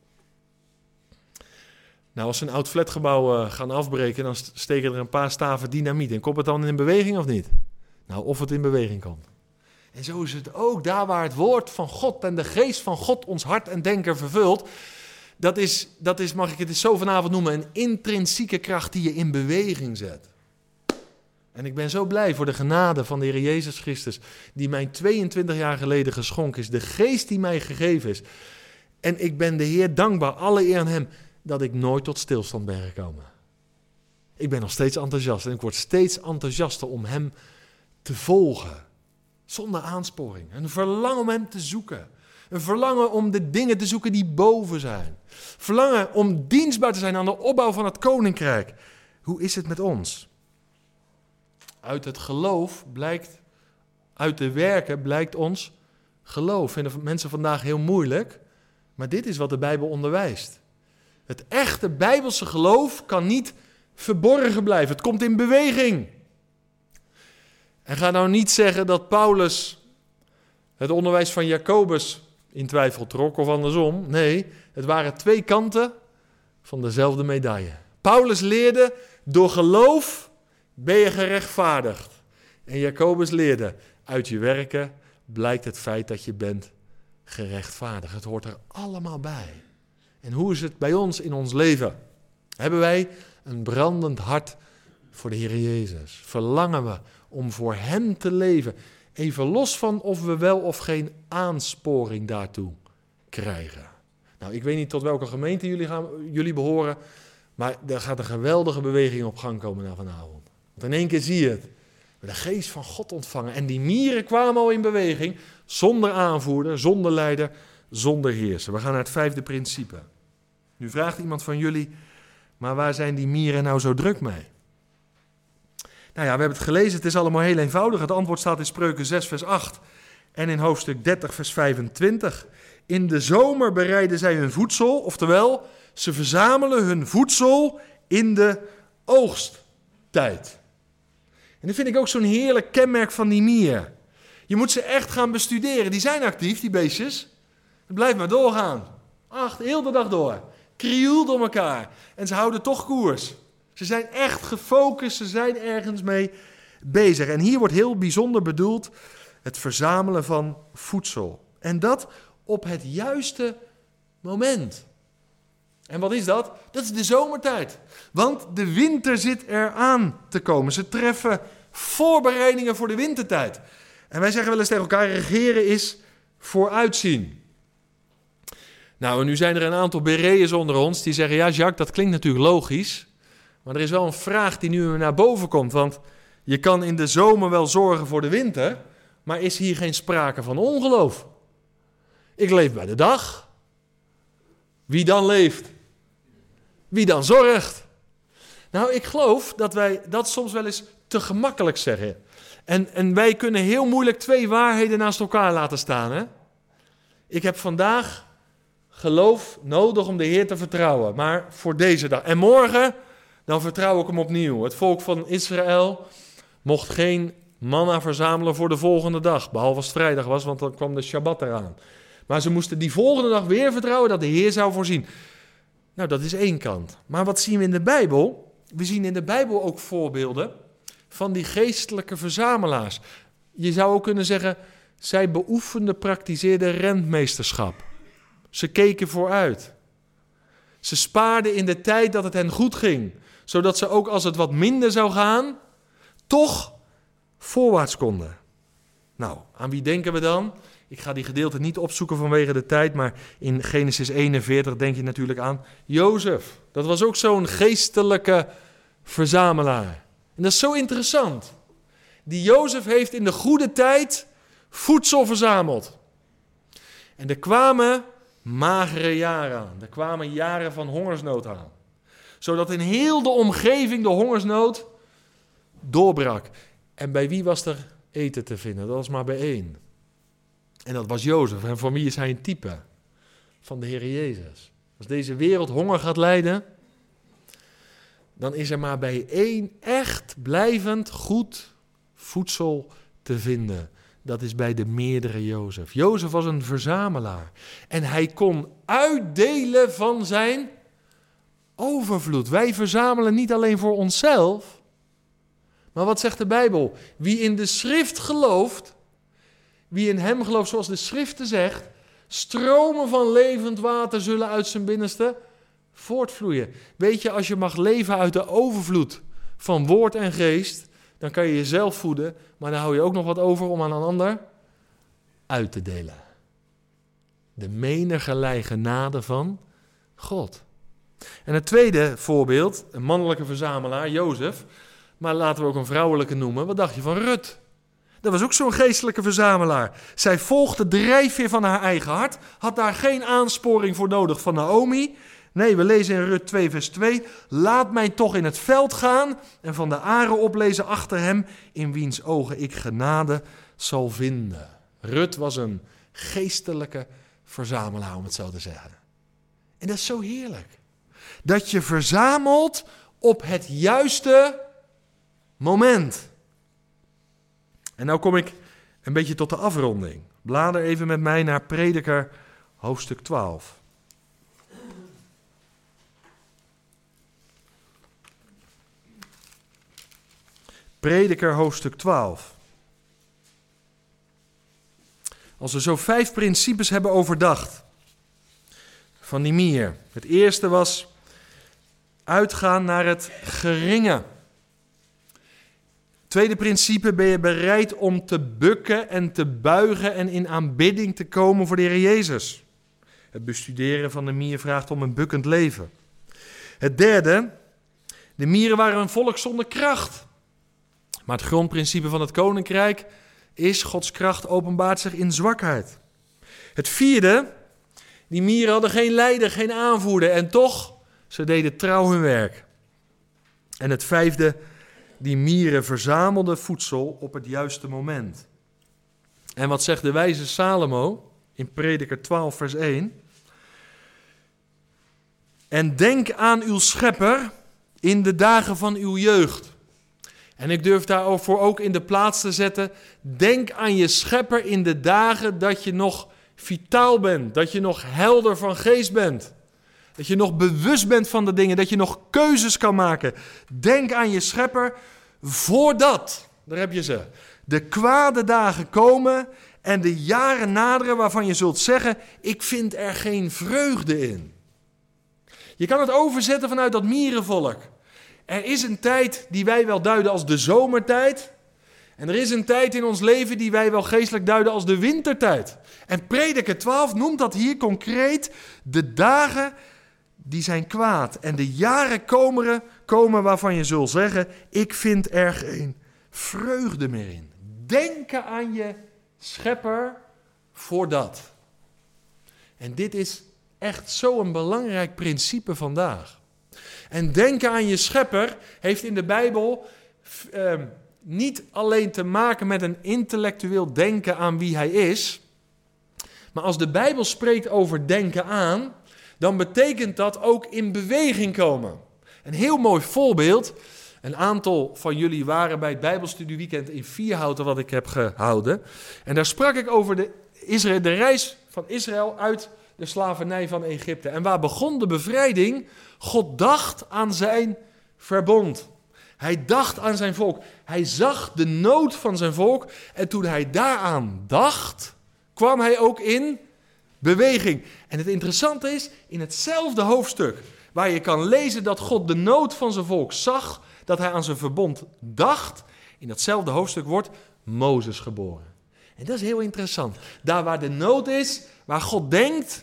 Nou, als ze een oud flatgebouw uh, gaan afbreken, dan steken er een paar staven dynamiet in. Komt het dan in beweging of niet? Nou, of het in beweging komt. En zo is het ook daar waar het woord van God en de geest van God ons hart en denken vervult. Dat is, dat is, mag ik het eens zo vanavond noemen, een intrinsieke kracht die je in beweging zet. En ik ben zo blij voor de genade van de Heer Jezus Christus, die mij tweeëntwintig jaar geleden geschonken is. De geest die mij gegeven is. En ik ben de Heer dankbaar, alle eer aan hem, dat ik nooit tot stilstand ben gekomen. Ik ben nog steeds enthousiast en ik word steeds enthousiaster om hem te volgen. Zonder aansporing. Een verlangen om hem te zoeken. Een verlangen om de dingen te zoeken die boven zijn. Verlangen om dienstbaar te zijn aan de opbouw van het koninkrijk. Hoe is het met ons? Uit het geloof blijkt, uit de werken blijkt ons geloof. Vinden mensen vandaag heel moeilijk, maar dit is wat de Bijbel onderwijst. Het echte Bijbelse geloof kan niet verborgen blijven. Het komt in beweging. En ga nou niet zeggen dat Paulus het onderwijs van Jacobus in twijfel trok of andersom. Nee, het waren twee kanten van dezelfde medaille. Paulus leerde, door geloof ben je gerechtvaardigd. En Jacobus leerde, uit je werken blijkt het feit dat je bent gerechtvaardigd. Het hoort er allemaal bij. En hoe is het bij ons in ons leven? Hebben wij een brandend hart voor de Heer Jezus? Verlangen we om voor hem te leven? Even los van of we wel of geen aansporing daartoe krijgen. Nou, ik weet niet tot welke gemeente jullie, gaan, jullie behoren, maar er gaat een geweldige beweging op gang komen na vanavond. Want in één keer zie je het. We de geest van God ontvangen. En die mieren kwamen al in beweging, zonder aanvoerder, zonder leider, zonder heerser. We gaan naar het vijfde principe. Nu vraagt iemand van jullie, maar waar zijn die mieren nou zo druk mee? Nou ja, we hebben het gelezen, het is allemaal heel eenvoudig. Het antwoord staat in Spreuken zes vers acht en in hoofdstuk dertig vers vijfentwintig. In de zomer bereiden zij hun voedsel, oftewel, ze verzamelen hun voedsel in de oogsttijd. En dat vind ik ook zo'n heerlijk kenmerk van die mier. Je moet ze echt gaan bestuderen. Die zijn actief, die beestjes. Het blijft maar doorgaan. Ach, heel de dag door. Krioel door elkaar. En ze houden toch koers. Ze zijn echt gefocust, ze zijn ergens mee bezig. En hier wordt heel bijzonder bedoeld het verzamelen van voedsel. En dat op het juiste moment. En wat is dat? Dat is de zomertijd. Want de winter zit eraan te komen. Ze treffen voorbereidingen voor de wintertijd. En wij zeggen wel eens tegen elkaar, regeren is vooruitzien. Nou, en nu zijn er een aantal Bereërs onder ons die zeggen, ja Jacques, dat klinkt natuurlijk logisch. Maar er is wel een vraag die nu naar boven komt. Want je kan in de zomer wel zorgen voor de winter, maar is hier geen sprake van ongeloof? Ik leef bij de dag. Wie dan leeft? Wie dan zorgt? Nou, ik geloof dat wij dat soms wel eens te gemakkelijk zeggen. En, en wij kunnen heel moeilijk twee waarheden naast elkaar laten staan. Hè? Ik heb vandaag geloof nodig om de Heer te vertrouwen. Maar voor deze dag. En morgen, dan vertrouw ik hem opnieuw. Het volk van Israël mocht geen manna verzamelen voor de volgende dag. Behalve als het vrijdag was, want dan kwam de Shabbat eraan. Maar ze moesten die volgende dag weer vertrouwen dat de Heer zou voorzien. Nou, dat is één kant. Maar wat zien we in de Bijbel? We zien in de Bijbel ook voorbeelden van die geestelijke verzamelaars. Je zou ook kunnen zeggen, zij beoefenden, praktiseerden rentmeesterschap. Ze keken vooruit. Ze spaarden in de tijd dat het hen goed ging, zodat ze ook als het wat minder zou gaan, toch voorwaarts konden. Nou, aan wie denken we dan? Ik ga die gedeelte niet opzoeken vanwege de tijd, maar in Genesis eenenveertig denk je natuurlijk aan Jozef. Dat was ook zo'n geestelijke verzamelaar. En dat is zo interessant. Die Jozef heeft in de goede tijd voedsel verzameld. En er kwamen magere jaren aan. Er kwamen jaren van hongersnood aan. Zodat in heel de omgeving de hongersnood doorbrak. En bij wie was er eten te vinden? Dat was maar bij één. En dat was Jozef. En voor wie is hij een type? Van de Heer Jezus. Als deze wereld honger gaat lijden, dan is er maar bij één echt blijvend goed voedsel te vinden. Dat is bij de meerdere Jozef. Jozef was een verzamelaar. En hij kon uitdelen van zijn overvloed. Wij verzamelen niet alleen voor onszelf. Maar wat zegt de Bijbel? Wie in de schrift gelooft, wie in hem gelooft zoals de schriften zegt, stromen van levend water zullen uit zijn binnenste voortvloeien. Weet je, als je mag leven uit de overvloed van woord en geest, dan kan je jezelf voeden, maar dan hou je ook nog wat over om aan een ander uit te delen. De menigerlei genade van God. En het tweede voorbeeld, een mannelijke verzamelaar, Jozef, maar laten we ook een vrouwelijke noemen. Wat dacht je van Rut? Dat was ook zo'n geestelijke verzamelaar. Zij volgde de drijfveer van haar eigen hart, had daar geen aansporing voor nodig van Naomi. Nee, we lezen in Rut twee vers twee. Laat mij toch in het veld gaan en van de aren oplezen achter hem, in wiens ogen ik genade zal vinden. Rut was een geestelijke verzamelaar, om het zo te zeggen. En dat is zo heerlijk. Dat je verzamelt op het juiste moment. En nou kom ik een beetje tot de afronding. Blader even met mij naar Prediker hoofdstuk twaalf. Prediker hoofdstuk twaalf. Als we zo vijf principes hebben overdacht van die mier. Het eerste was uitgaan naar het geringe. Tweede principe, ben je bereid om te bukken en te buigen en in aanbidding te komen voor de Heer Jezus. Het bestuderen van de mier vraagt om een bukkend leven. Het derde, de mieren waren een volk zonder kracht. Maar het grondprincipe van het koninkrijk is, Gods kracht openbaart zich in zwakheid. Het vierde, die mieren hadden geen leider, geen aanvoerder en toch, ze deden trouw hun werk. En het vijfde, die mieren verzamelden voedsel op het juiste moment. En wat zegt de wijze Salomo in Prediker twaalf vers één? En denk aan uw schepper in de dagen van uw jeugd. En ik durf daarvoor ook in de plaats te zetten, denk aan je schepper in de dagen dat je nog vitaal bent, dat je nog helder van geest bent. Dat je nog bewust bent van de dingen, dat je nog keuzes kan maken. Denk aan je schepper voordat, daar heb je ze, de kwade dagen komen en de jaren naderen waarvan je zult zeggen, ik vind er geen vreugde in. Je kan het overzetten vanuit dat mierenvolk. Er is een tijd die wij wel duiden als de zomertijd. En er is een tijd in ons leven die wij wel geestelijk duiden als de wintertijd. En Prediker twaalf noemt dat hier concreet de dagen die zijn kwaad. En de jaren komen, komen waarvan je zult zeggen, ik vind er geen vreugde meer in. Denken aan je schepper voor dat. En dit is echt zo'n belangrijk principe vandaag. En denken aan je schepper heeft in de Bijbel uh, niet alleen te maken met een intellectueel denken aan wie hij is. Maar als de Bijbel spreekt over denken aan, dan betekent dat ook in beweging komen. Een heel mooi voorbeeld. Een aantal van jullie waren bij het Bijbelstudieweekend in Vierhouten wat ik heb gehouden. En daar sprak ik over de, Israël, de reis van Israël uit de slavernij van Egypte. En waar begon de bevrijding? God dacht aan zijn verbond. Hij dacht aan zijn volk. Hij zag de nood van zijn volk. En toen hij daaraan dacht, kwam hij ook in beweging. En het interessante is, in hetzelfde hoofdstuk waar je kan lezen dat God de nood van zijn volk zag, dat hij aan zijn verbond dacht, in datzelfde hoofdstuk wordt Mozes geboren. En dat is heel interessant. Daar waar de nood is, waar God denkt,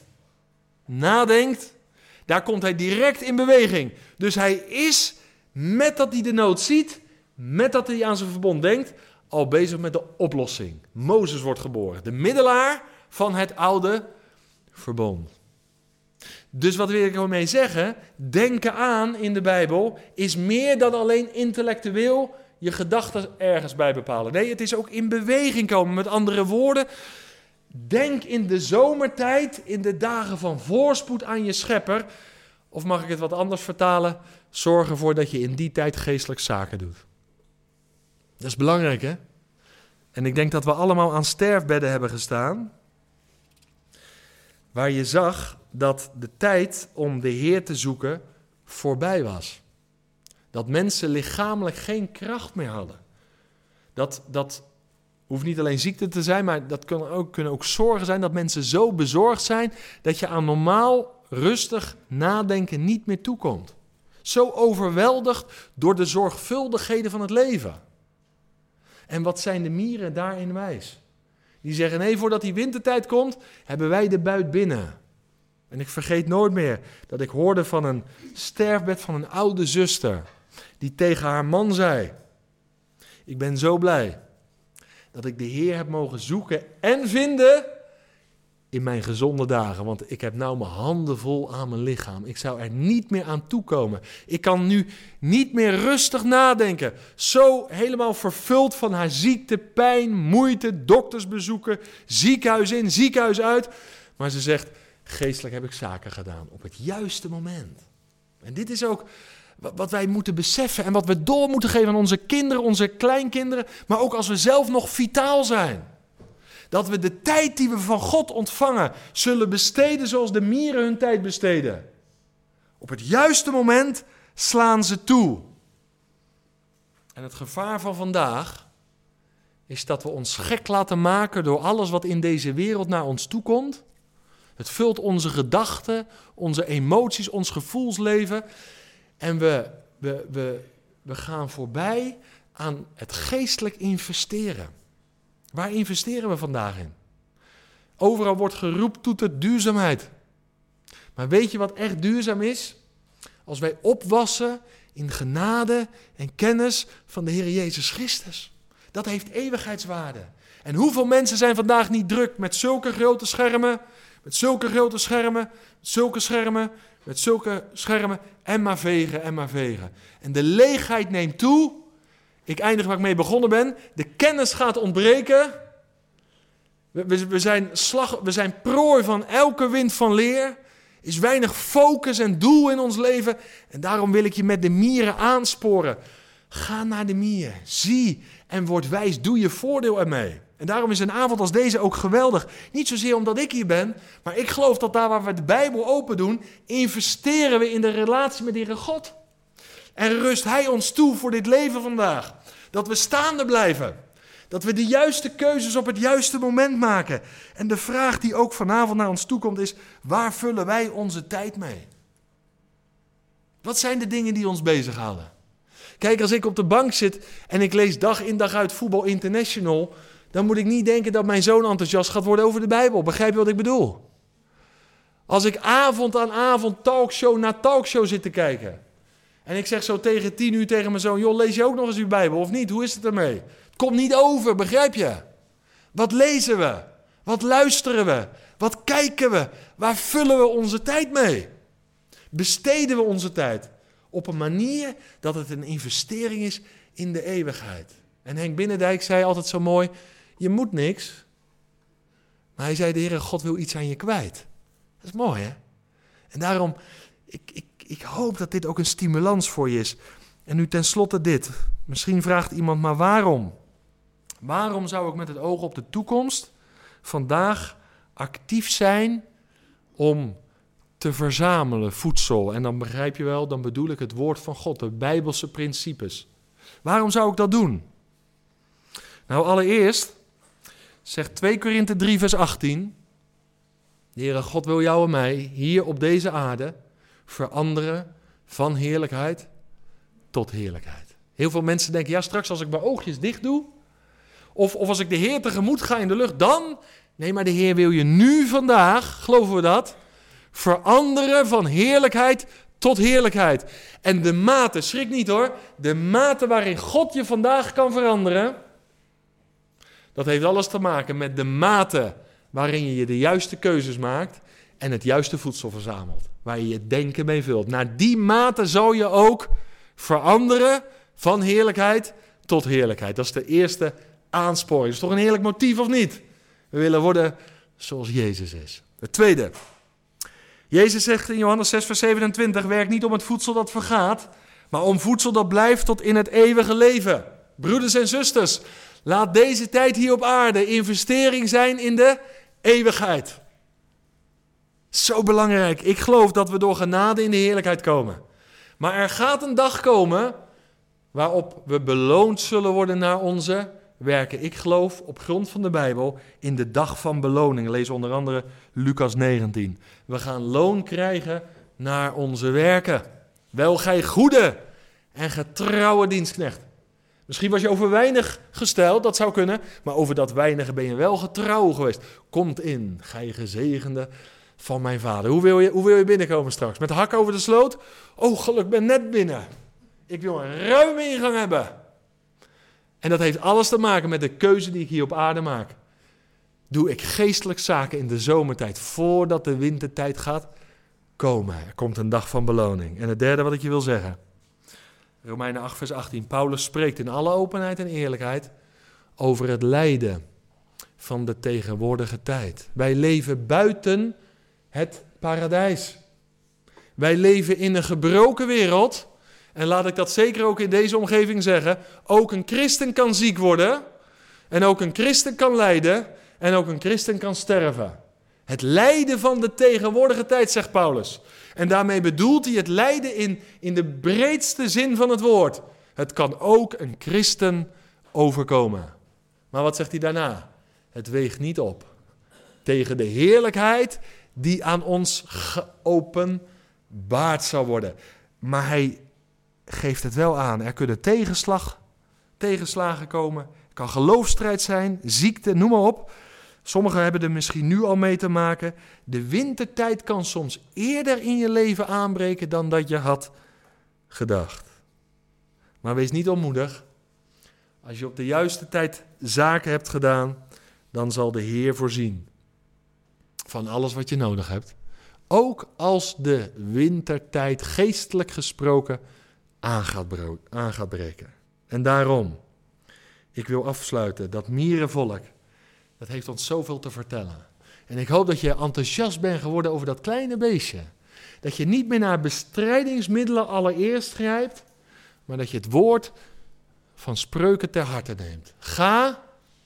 nadenkt, daar komt hij direct in beweging. Dus hij is, met dat hij de nood ziet, met dat hij aan zijn verbond denkt, al bezig met de oplossing. Mozes wordt geboren, de middelaar van het oude verbond. Dus wat wil ik ermee zeggen? Denken aan in de Bijbel is meer dan alleen intellectueel je gedachten ergens bij bepalen. Nee, het is ook in beweging komen. Met andere woorden, denk in de zomertijd, in de dagen van voorspoed aan je schepper. Of mag ik het wat anders vertalen? Zorg ervoor dat je in die tijd geestelijk zaken doet. Dat is belangrijk, hè? En ik denk dat we allemaal aan sterfbedden hebben gestaan, waar je zag dat de tijd om de Heer te zoeken voorbij was. Dat mensen lichamelijk geen kracht meer hadden. Dat, dat hoeft niet alleen ziekte te zijn, maar dat kunnen ook, kunnen ook zorgen zijn dat mensen zo bezorgd zijn dat je aan normaal, rustig nadenken niet meer toekomt. Zo overweldigd door de zorgvuldigheden van het leven. En wat zijn de mieren daarin wijs? Die zeggen, nee, voordat die wintertijd komt, hebben wij de buit binnen. En ik vergeet nooit meer dat ik hoorde van een sterfbed van een oude zuster, die tegen haar man zei, ik ben zo blij dat ik de Heer heb mogen zoeken en vinden in mijn gezonde dagen. Want ik heb nou mijn handen vol aan mijn lichaam. Ik zou er niet meer aan toekomen. Ik kan nu niet meer rustig nadenken. Zo helemaal vervuld van haar ziekte, pijn, moeite, doktersbezoeken, ziekenhuis in, ziekenhuis uit. Maar ze zegt, geestelijk heb ik zaken gedaan op het juiste moment. En dit is ook wat wij moeten beseffen en wat we door moeten geven aan onze kinderen, onze kleinkinderen, maar ook als we zelf nog vitaal zijn. Dat we de tijd die we van God ontvangen zullen besteden zoals de mieren hun tijd besteden. Op het juiste moment slaan ze toe. En het gevaar van vandaag is dat we ons gek laten maken door alles wat in deze wereld naar ons toe komt. Het vult onze gedachten, onze emoties, ons gevoelsleven. En we, we, we, we gaan voorbij aan het geestelijk investeren. Waar investeren we vandaag in? Overal wordt geroepen tot de duurzaamheid. Maar weet je wat echt duurzaam is? Als wij opwassen in genade en kennis van de Heer Jezus Christus. Dat heeft eeuwigheidswaarde. En hoeveel mensen zijn vandaag niet druk met zulke grote schermen, met zulke grote schermen, met zulke schermen, met zulke schermen en maar vegen en maar vegen. En de leegheid neemt toe. Ik eindig waar ik mee begonnen ben. De kennis gaat ontbreken. We, we, we, zijn slag, we zijn prooi van elke wind van leer. Is weinig focus en doel in ons leven. En daarom wil ik je met de mieren aansporen. Ga naar de mier. Zie en word wijs. Doe je voordeel ermee. En daarom is een avond als deze ook geweldig. Niet zozeer omdat ik hier ben. Maar ik geloof dat daar waar we de Bijbel open doen, investeren we in de relatie met de Heere God. En rust Hij ons toe voor dit leven vandaag. Dat we staande blijven. Dat we de juiste keuzes op het juiste moment maken. En de vraag die ook vanavond naar ons toe komt is, waar vullen wij onze tijd mee? Wat zijn de dingen die ons bezighouden? Kijk, als ik op de bank zit en ik lees dag in dag uit Voetbal International, dan moet ik niet denken dat mijn zoon enthousiast gaat worden over de Bijbel. Begrijp je wat ik bedoel? Als ik avond aan avond talkshow na talkshow zit te kijken en ik zeg zo tegen tien uur tegen mijn zoon, joh, lees je ook nog eens uw Bijbel of niet? Hoe is het ermee? Het komt niet over, begrijp je? Wat lezen we? Wat luisteren we? Wat kijken we? Waar vullen we onze tijd mee? Besteden we onze tijd op een manier dat het een investering is in de eeuwigheid? En Henk Binnendijk zei altijd zo mooi, je moet niks. Maar hij zei, de Heere God wil iets aan je kwijt. Dat is mooi, hè? En daarom, ik, ik, ik hoop dat dit ook een stimulans voor je is. En nu tenslotte dit. Misschien vraagt iemand, maar waarom? Waarom zou ik met het oog op de toekomst vandaag actief zijn om te verzamelen voedsel? En dan begrijp je wel, dan bedoel ik het woord van God, de Bijbelse principes. Waarom zou ik dat doen? Nou, allereerst zegt twee Korinthe drie vers achttien... De Heere God wil jou en mij hier op deze aarde veranderen van heerlijkheid tot heerlijkheid. Heel veel mensen denken, ja, straks als ik mijn oogjes dicht doe, of, of als ik de Heer tegemoet ga in de lucht, dan... Nee, maar de Heer wil je nu vandaag, geloven we dat, veranderen van heerlijkheid tot heerlijkheid. En de mate, schrik niet hoor, de mate waarin God je vandaag kan veranderen, dat heeft alles te maken met de mate waarin je de juiste keuzes maakt en het juiste voedsel verzamelt. Waar je je denken mee vult. Naar die mate zal je ook veranderen van heerlijkheid tot heerlijkheid. Dat is de eerste aansporing. Dat is toch een heerlijk motief of niet? We willen worden zoals Jezus is. Het tweede. Jezus zegt in Johannes zes vers zevenentwintig, werk niet om het voedsel dat vergaat, maar om voedsel dat blijft tot in het eeuwige leven. Broeders en zusters, laat deze tijd hier op aarde investering zijn in de eeuwigheid. Zo belangrijk. Ik geloof dat we door genade in de heerlijkheid komen. Maar er gaat een dag komen waarop we beloond zullen worden naar onze werken. Ik geloof op grond van de Bijbel in de dag van beloning. Lees onder andere Lucas negentien. We gaan loon krijgen naar onze werken. Wel gij goede en getrouwe dienstknecht. Misschien was je over weinig gesteld, dat zou kunnen. Maar over dat weinige ben je wel getrouw geweest. Komt in, gij gezegende van mijn vader. Hoe wil je, hoe wil je binnenkomen straks? Met de hak over de sloot? Oh, gelukkig, ben net binnen. Ik wil een ruime ingang hebben. En dat heeft alles te maken met de keuze die ik hier op aarde maak. Doe ik geestelijk zaken in de zomertijd, voordat de wintertijd gaat komen. Er komt een dag van beloning. En het derde wat ik je wil zeggen. Romeinen acht vers achttien. Paulus spreekt in alle openheid en eerlijkheid over het lijden van de tegenwoordige tijd. Wij leven buiten het paradijs. Wij leven in een gebroken wereld. En laat ik dat zeker ook in deze omgeving zeggen. Ook een christen kan ziek worden. En ook een christen kan lijden. En ook een christen kan sterven. Het lijden van de tegenwoordige tijd, zegt Paulus. En daarmee bedoelt hij het lijden in, in de breedste zin van het woord. Het kan ook een christen overkomen. Maar wat zegt hij daarna? Het weegt niet op tegen de heerlijkheid die aan ons geopenbaard zal worden. Maar hij geeft het wel aan. Er kunnen tegenslag, tegenslagen komen. Er kan geloofsstrijd zijn, ziekte, noem maar op. Sommigen hebben er misschien nu al mee te maken. De wintertijd kan soms eerder in je leven aanbreken dan dat je had gedacht. Maar wees niet onmoedig. Als je op de juiste tijd zaken hebt gedaan, dan zal de Heer voorzien van alles wat je nodig hebt. Ook als de wintertijd geestelijk gesproken aan gaat, bro- aan gaat breken. En daarom, ik wil afsluiten, dat mierenvolk, dat heeft ons zoveel te vertellen. En ik hoop dat je enthousiast bent geworden over dat kleine beestje. Dat je niet meer naar bestrijdingsmiddelen allereerst grijpt, maar dat je het woord van Spreuken ter harte neemt. Ga,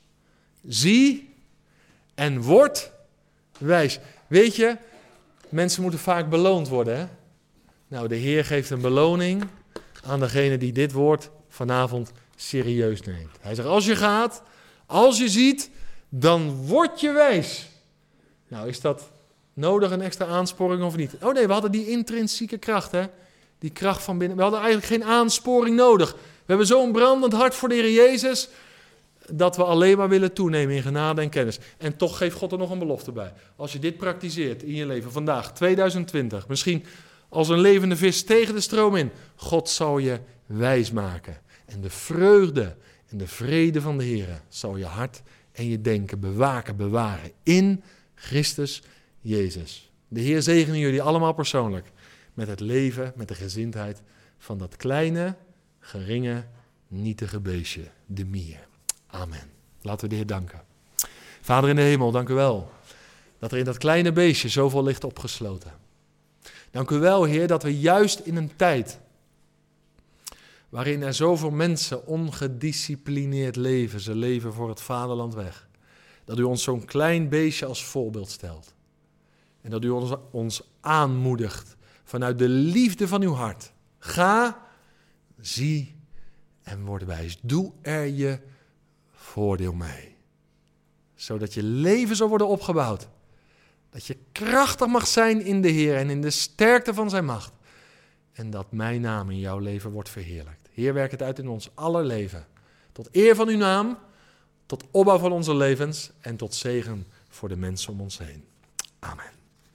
zie en word wijs. Weet je, mensen moeten vaak beloond worden. Hè? Nou, de Heer geeft een beloning aan degene die dit woord vanavond serieus neemt. Hij zegt, als je gaat, als je ziet, dan word je wijs. Nou, is dat nodig, een extra aansporing of niet? Oh nee, we hadden die intrinsieke kracht, hè? Die kracht van binnen. We hadden eigenlijk geen aansporing nodig. We hebben zo'n brandend hart voor de Heer Jezus, dat we alleen maar willen toenemen in genade en kennis. En toch geeft God er nog een belofte bij. Als je dit praktiseert in je leven, vandaag, tweeduizend twintig, misschien als een levende vis tegen de stroom in. God zal je wijs maken. En de vreugde en de vrede van de Heer zal je hart en je denken bewaken, bewaren in Christus Jezus. De Heer zegene jullie allemaal persoonlijk met het leven, met de gezindheid van dat kleine, geringe, nietige beestje, de mier. Amen. Laten we de Heer danken. Vader in de hemel, dank u wel dat er in dat kleine beestje zoveel ligt opgesloten. Dank u wel, Heer, dat we juist in een tijd waarin er zoveel mensen ongedisciplineerd leven, ze leven voor het vaderland weg, dat u ons zo'n klein beestje als voorbeeld stelt. En dat u ons, ons aanmoedigt vanuit de liefde van uw hart. Ga, zie en word wijs. Doe er je voordeel mee. Zodat je leven zal worden opgebouwd. Dat je krachtig mag zijn in de Heer en in de sterkte van zijn macht. En dat mijn naam in jouw leven wordt verheerlijkt. Heer, werk het uit in ons aller leven. Tot eer van uw naam, tot opbouw van onze levens en tot zegen voor de mensen om ons heen. Amen.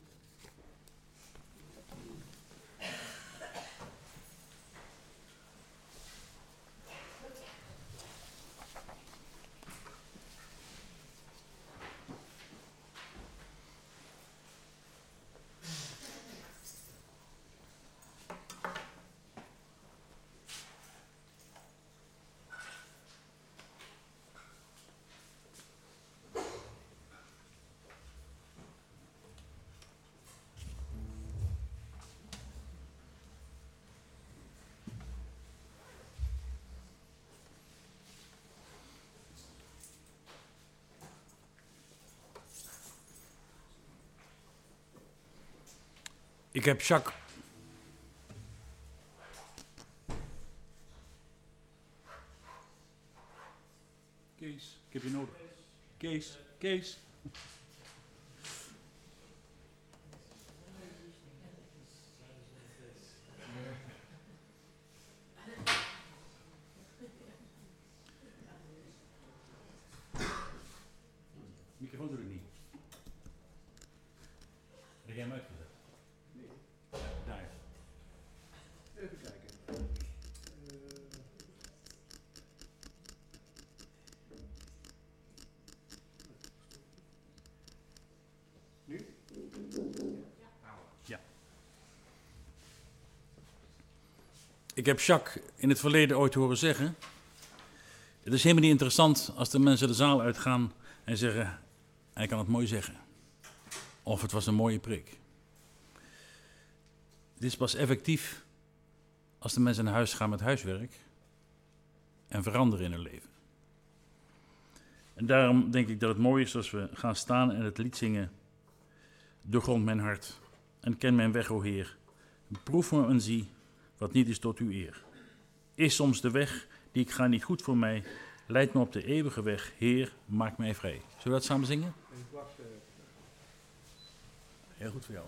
Ik heb Jacques. Kees, ik heb je nodig. Kees, Kees. Microfoon doe ik niet. Heb jij hem uitgezet? Daar. Even kijken. Uh, nu? Ja. Ik heb Jacques in het verleden ooit horen zeggen: het is helemaal niet interessant als de mensen de zaal uitgaan en zeggen, hij kan het mooi zeggen. Of het was een mooie preek. Het is pas effectief als de mensen naar huis gaan met huiswerk en veranderen in hun leven. En daarom denk ik dat het mooi is als we gaan staan en het lied zingen: doorgrond mijn hart en ken mijn weg, o Heer. Proef me en zie wat niet is tot uw eer. Is soms de weg die ik ga niet goed voor mij? Leid me op de eeuwige weg, Heer, maak mij vrij. Zullen we dat samen zingen? Heel goed voor jou.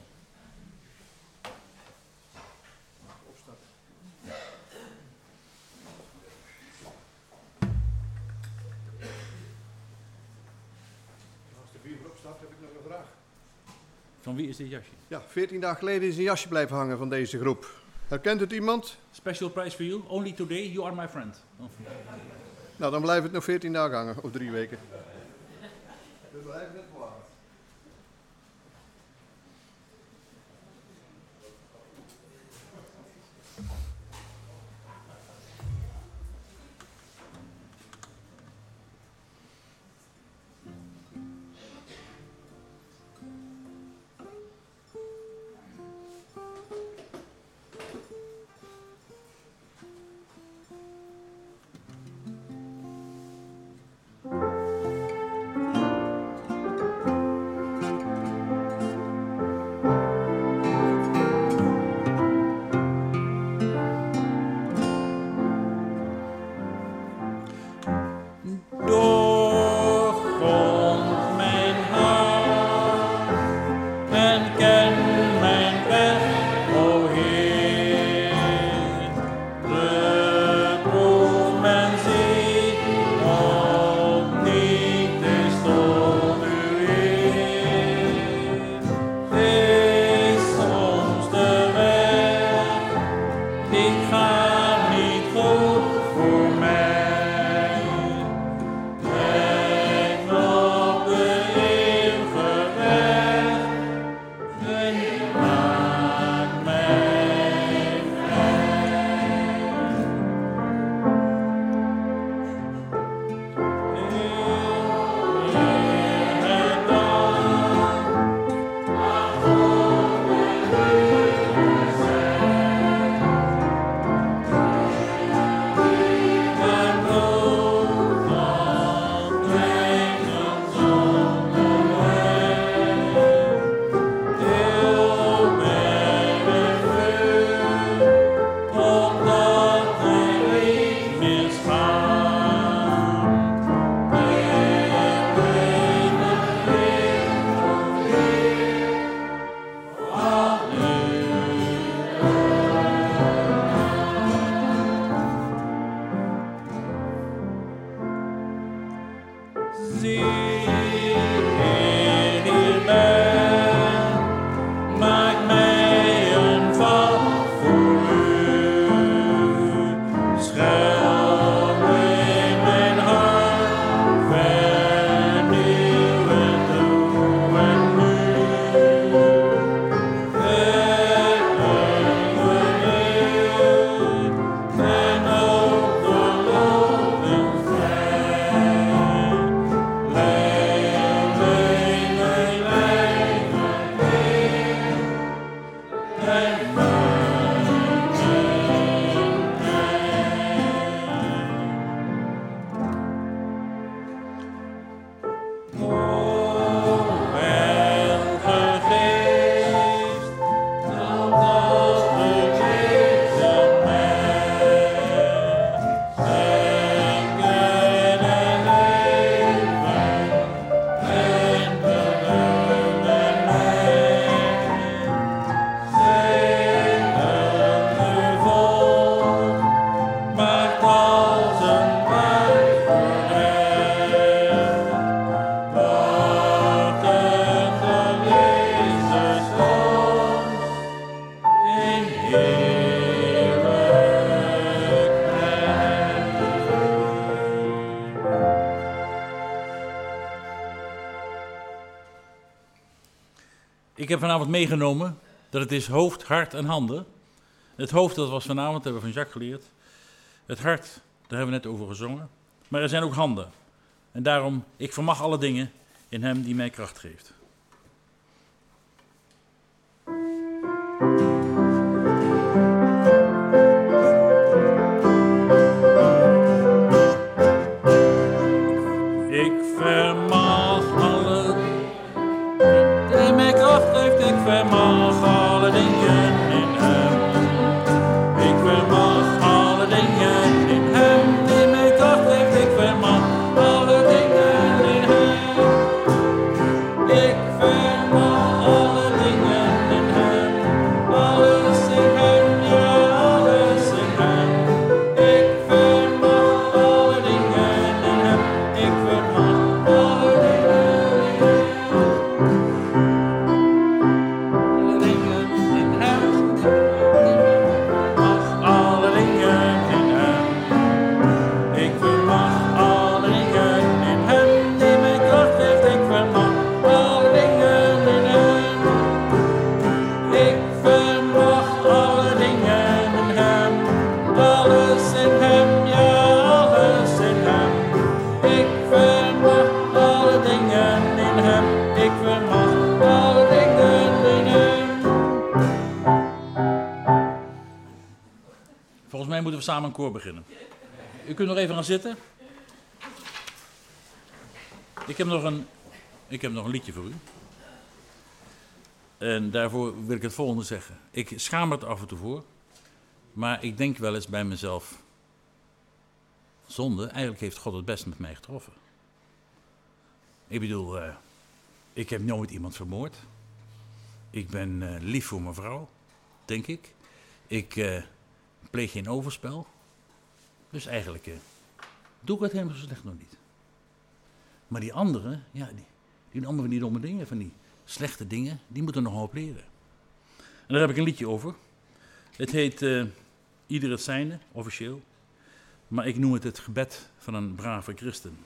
Als de vuur opstaat, heb ik nog een vraag. Van wie is dit jasje? Ja, veertien dagen geleden is een jasje blijven hangen van deze groep. Herkent het iemand? Special prize for you. Only today, you are my friend. Nou, dan blijft het nog veertien dagen hangen, of drie weken. We blijven het bewaren. Ik heb vanavond meegenomen dat het is hoofd, hart en handen. Het hoofd, dat was vanavond, dat hebben we van Jacques geleerd. Het hart, daar hebben we net over gezongen. Maar er zijn ook handen. En daarom, ik vermag alle dingen in hem die mij kracht geeft. Ik vermag alle die mij kracht geeft, ik vermag alle dingen in hem. Ik vermag alle dingen in hem die mij kracht geeft, ik vermag alle dingen in hem. Ik vermag alle dingen in hem, alles in hem, ja alles in hem. Ik vermag alle dingen in hem, ik vermag alle dingen in hem. Alle dingen in hem, mag alle dingen in hem. Ik vermag alle dingen in hem die mij kracht geeft. Ik vermag alle dingen in hem. Ik vermag alle dingen in hem. Alles in hem, ja alles in hem. Ik vermag alle dingen in hem. Ik vermag alle dingen in hem. Volgens mij moeten we samen een koor beginnen. U kunt nog even gaan zitten. Ik heb nog een, ik heb nog een liedje voor u. En daarvoor wil ik het volgende zeggen. Ik schaam me er af en toe voor. Maar ik denk wel eens bij mezelf. Zonde, eigenlijk heeft God het best met mij getroffen. Ik bedoel, uh, ik heb nooit iemand vermoord. Ik ben uh, lief voor mijn vrouw, denk ik. Ik uh, pleeg geen overspel. Dus eigenlijk uh, doe ik het helemaal zo slecht nog niet. Maar die anderen, ja, die, die doen allemaal van die domme dingen, van die slechte dingen, die moeten nog op leren. En daar heb ik een liedje over. Het heet uh, Ieder het zijne, officieel. Maar ik noem het het gebed van een brave christen.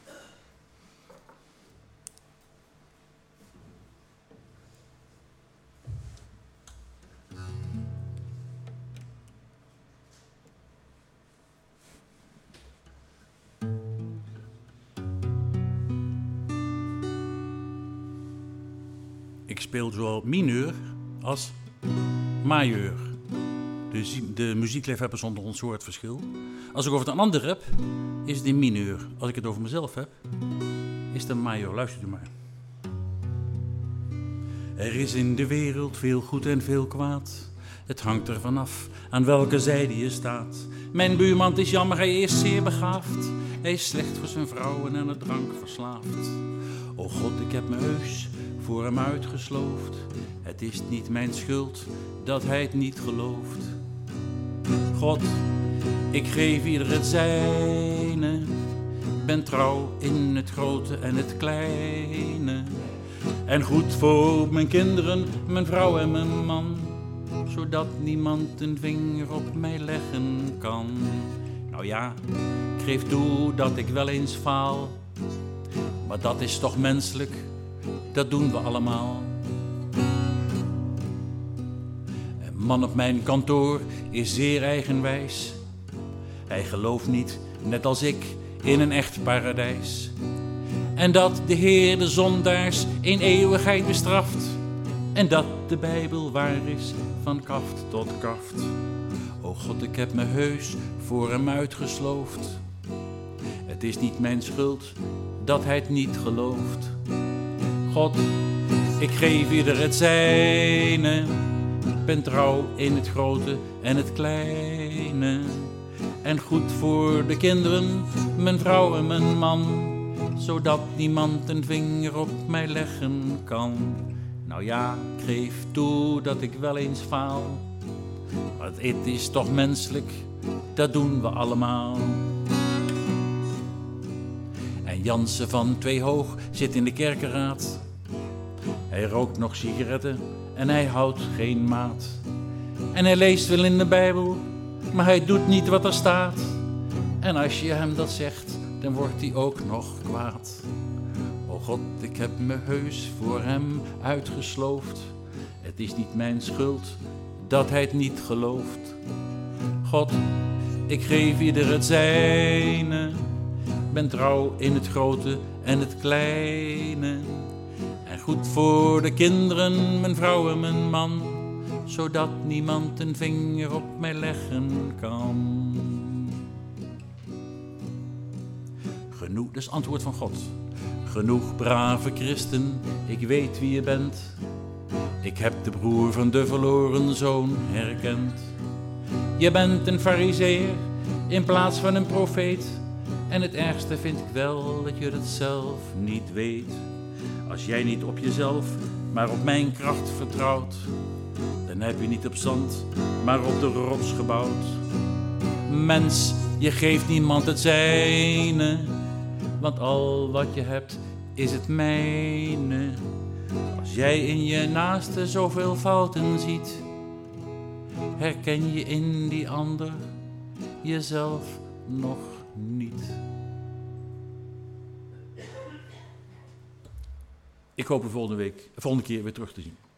Ik speel zowel mineur als majeur. De, de muziekliefhebbers onder ons hoort het verschil. Als ik over het een ander heb, is het in mineur. Als ik het over mezelf heb, is het een majeur. Luistert u maar. Er is in de wereld veel goed en veel kwaad. Het hangt er vanaf aan welke zijde je staat. Mijn buurman is jammer, hij is zeer begaafd. Hij is slecht voor zijn vrouw en aan het drank verslaafd. O God, ik heb me heus voor hem uitgesloofd. Het is niet mijn schuld dat hij het niet gelooft. God, ik geef ieder het zijne. Ben trouw in het grote en het kleine. En goed voor mijn kinderen, mijn vrouw en mijn man. Zodat niemand een vinger op mij leggen kan. Nou ja, ik geef toe dat ik wel eens faal. Maar dat is toch menselijk, dat doen we allemaal. Een man op mijn kantoor is zeer eigenwijs. Hij gelooft niet, net als ik, in een echt paradijs. En dat de Heer de zondaars in eeuwigheid bestraft. En dat de Bijbel waar is, van kaft tot kaft. O God, ik heb me heus voor hem uitgesloofd. Het is niet mijn schuld dat hij het niet gelooft. God, ik geef ieder het zijne. Ben trouw in het grote en het kleine. En goed voor de kinderen, mijn vrouw en mijn man. Zodat niemand een vinger op mij leggen kan. Nou ja, ik geef toe dat ik wel eens faal. Maar het is toch menselijk, dat doen we allemaal. En Jansen van Tweehoog zit in de kerkenraad. Hij rookt nog sigaretten en hij houdt geen maat. En hij leest wel in de Bijbel, maar hij doet niet wat er staat. En als je hem dat zegt, dan wordt hij ook nog kwaad. O God, ik heb me heus voor hem uitgesloofd. Het is niet mijn schuld dat hij het niet gelooft. God, ik geef ieder het zijne, ben trouw in het grote en het kleine. En goed voor de kinderen, mijn vrouw en mijn man, zodat niemand een vinger op mij leggen kan. Genoeg, dat is het antwoord van God. Genoeg, brave christen, ik weet wie je bent. Ik heb de broer van de verloren zoon herkend. Je bent een farizeeër in plaats van een profeet. En het ergste vind ik wel dat je het zelf niet weet. Als jij niet op jezelf, maar op mijn kracht vertrouwt, dan heb je niet op zand, maar op de rots gebouwd. Mens, je geeft niemand het zijne, want al wat je hebt is het mijne. Als jij in je naaste zoveel fouten ziet, herken je in die ander jezelf nog niet. Ik hoop u volgende week, volgende keer weer terug te zien.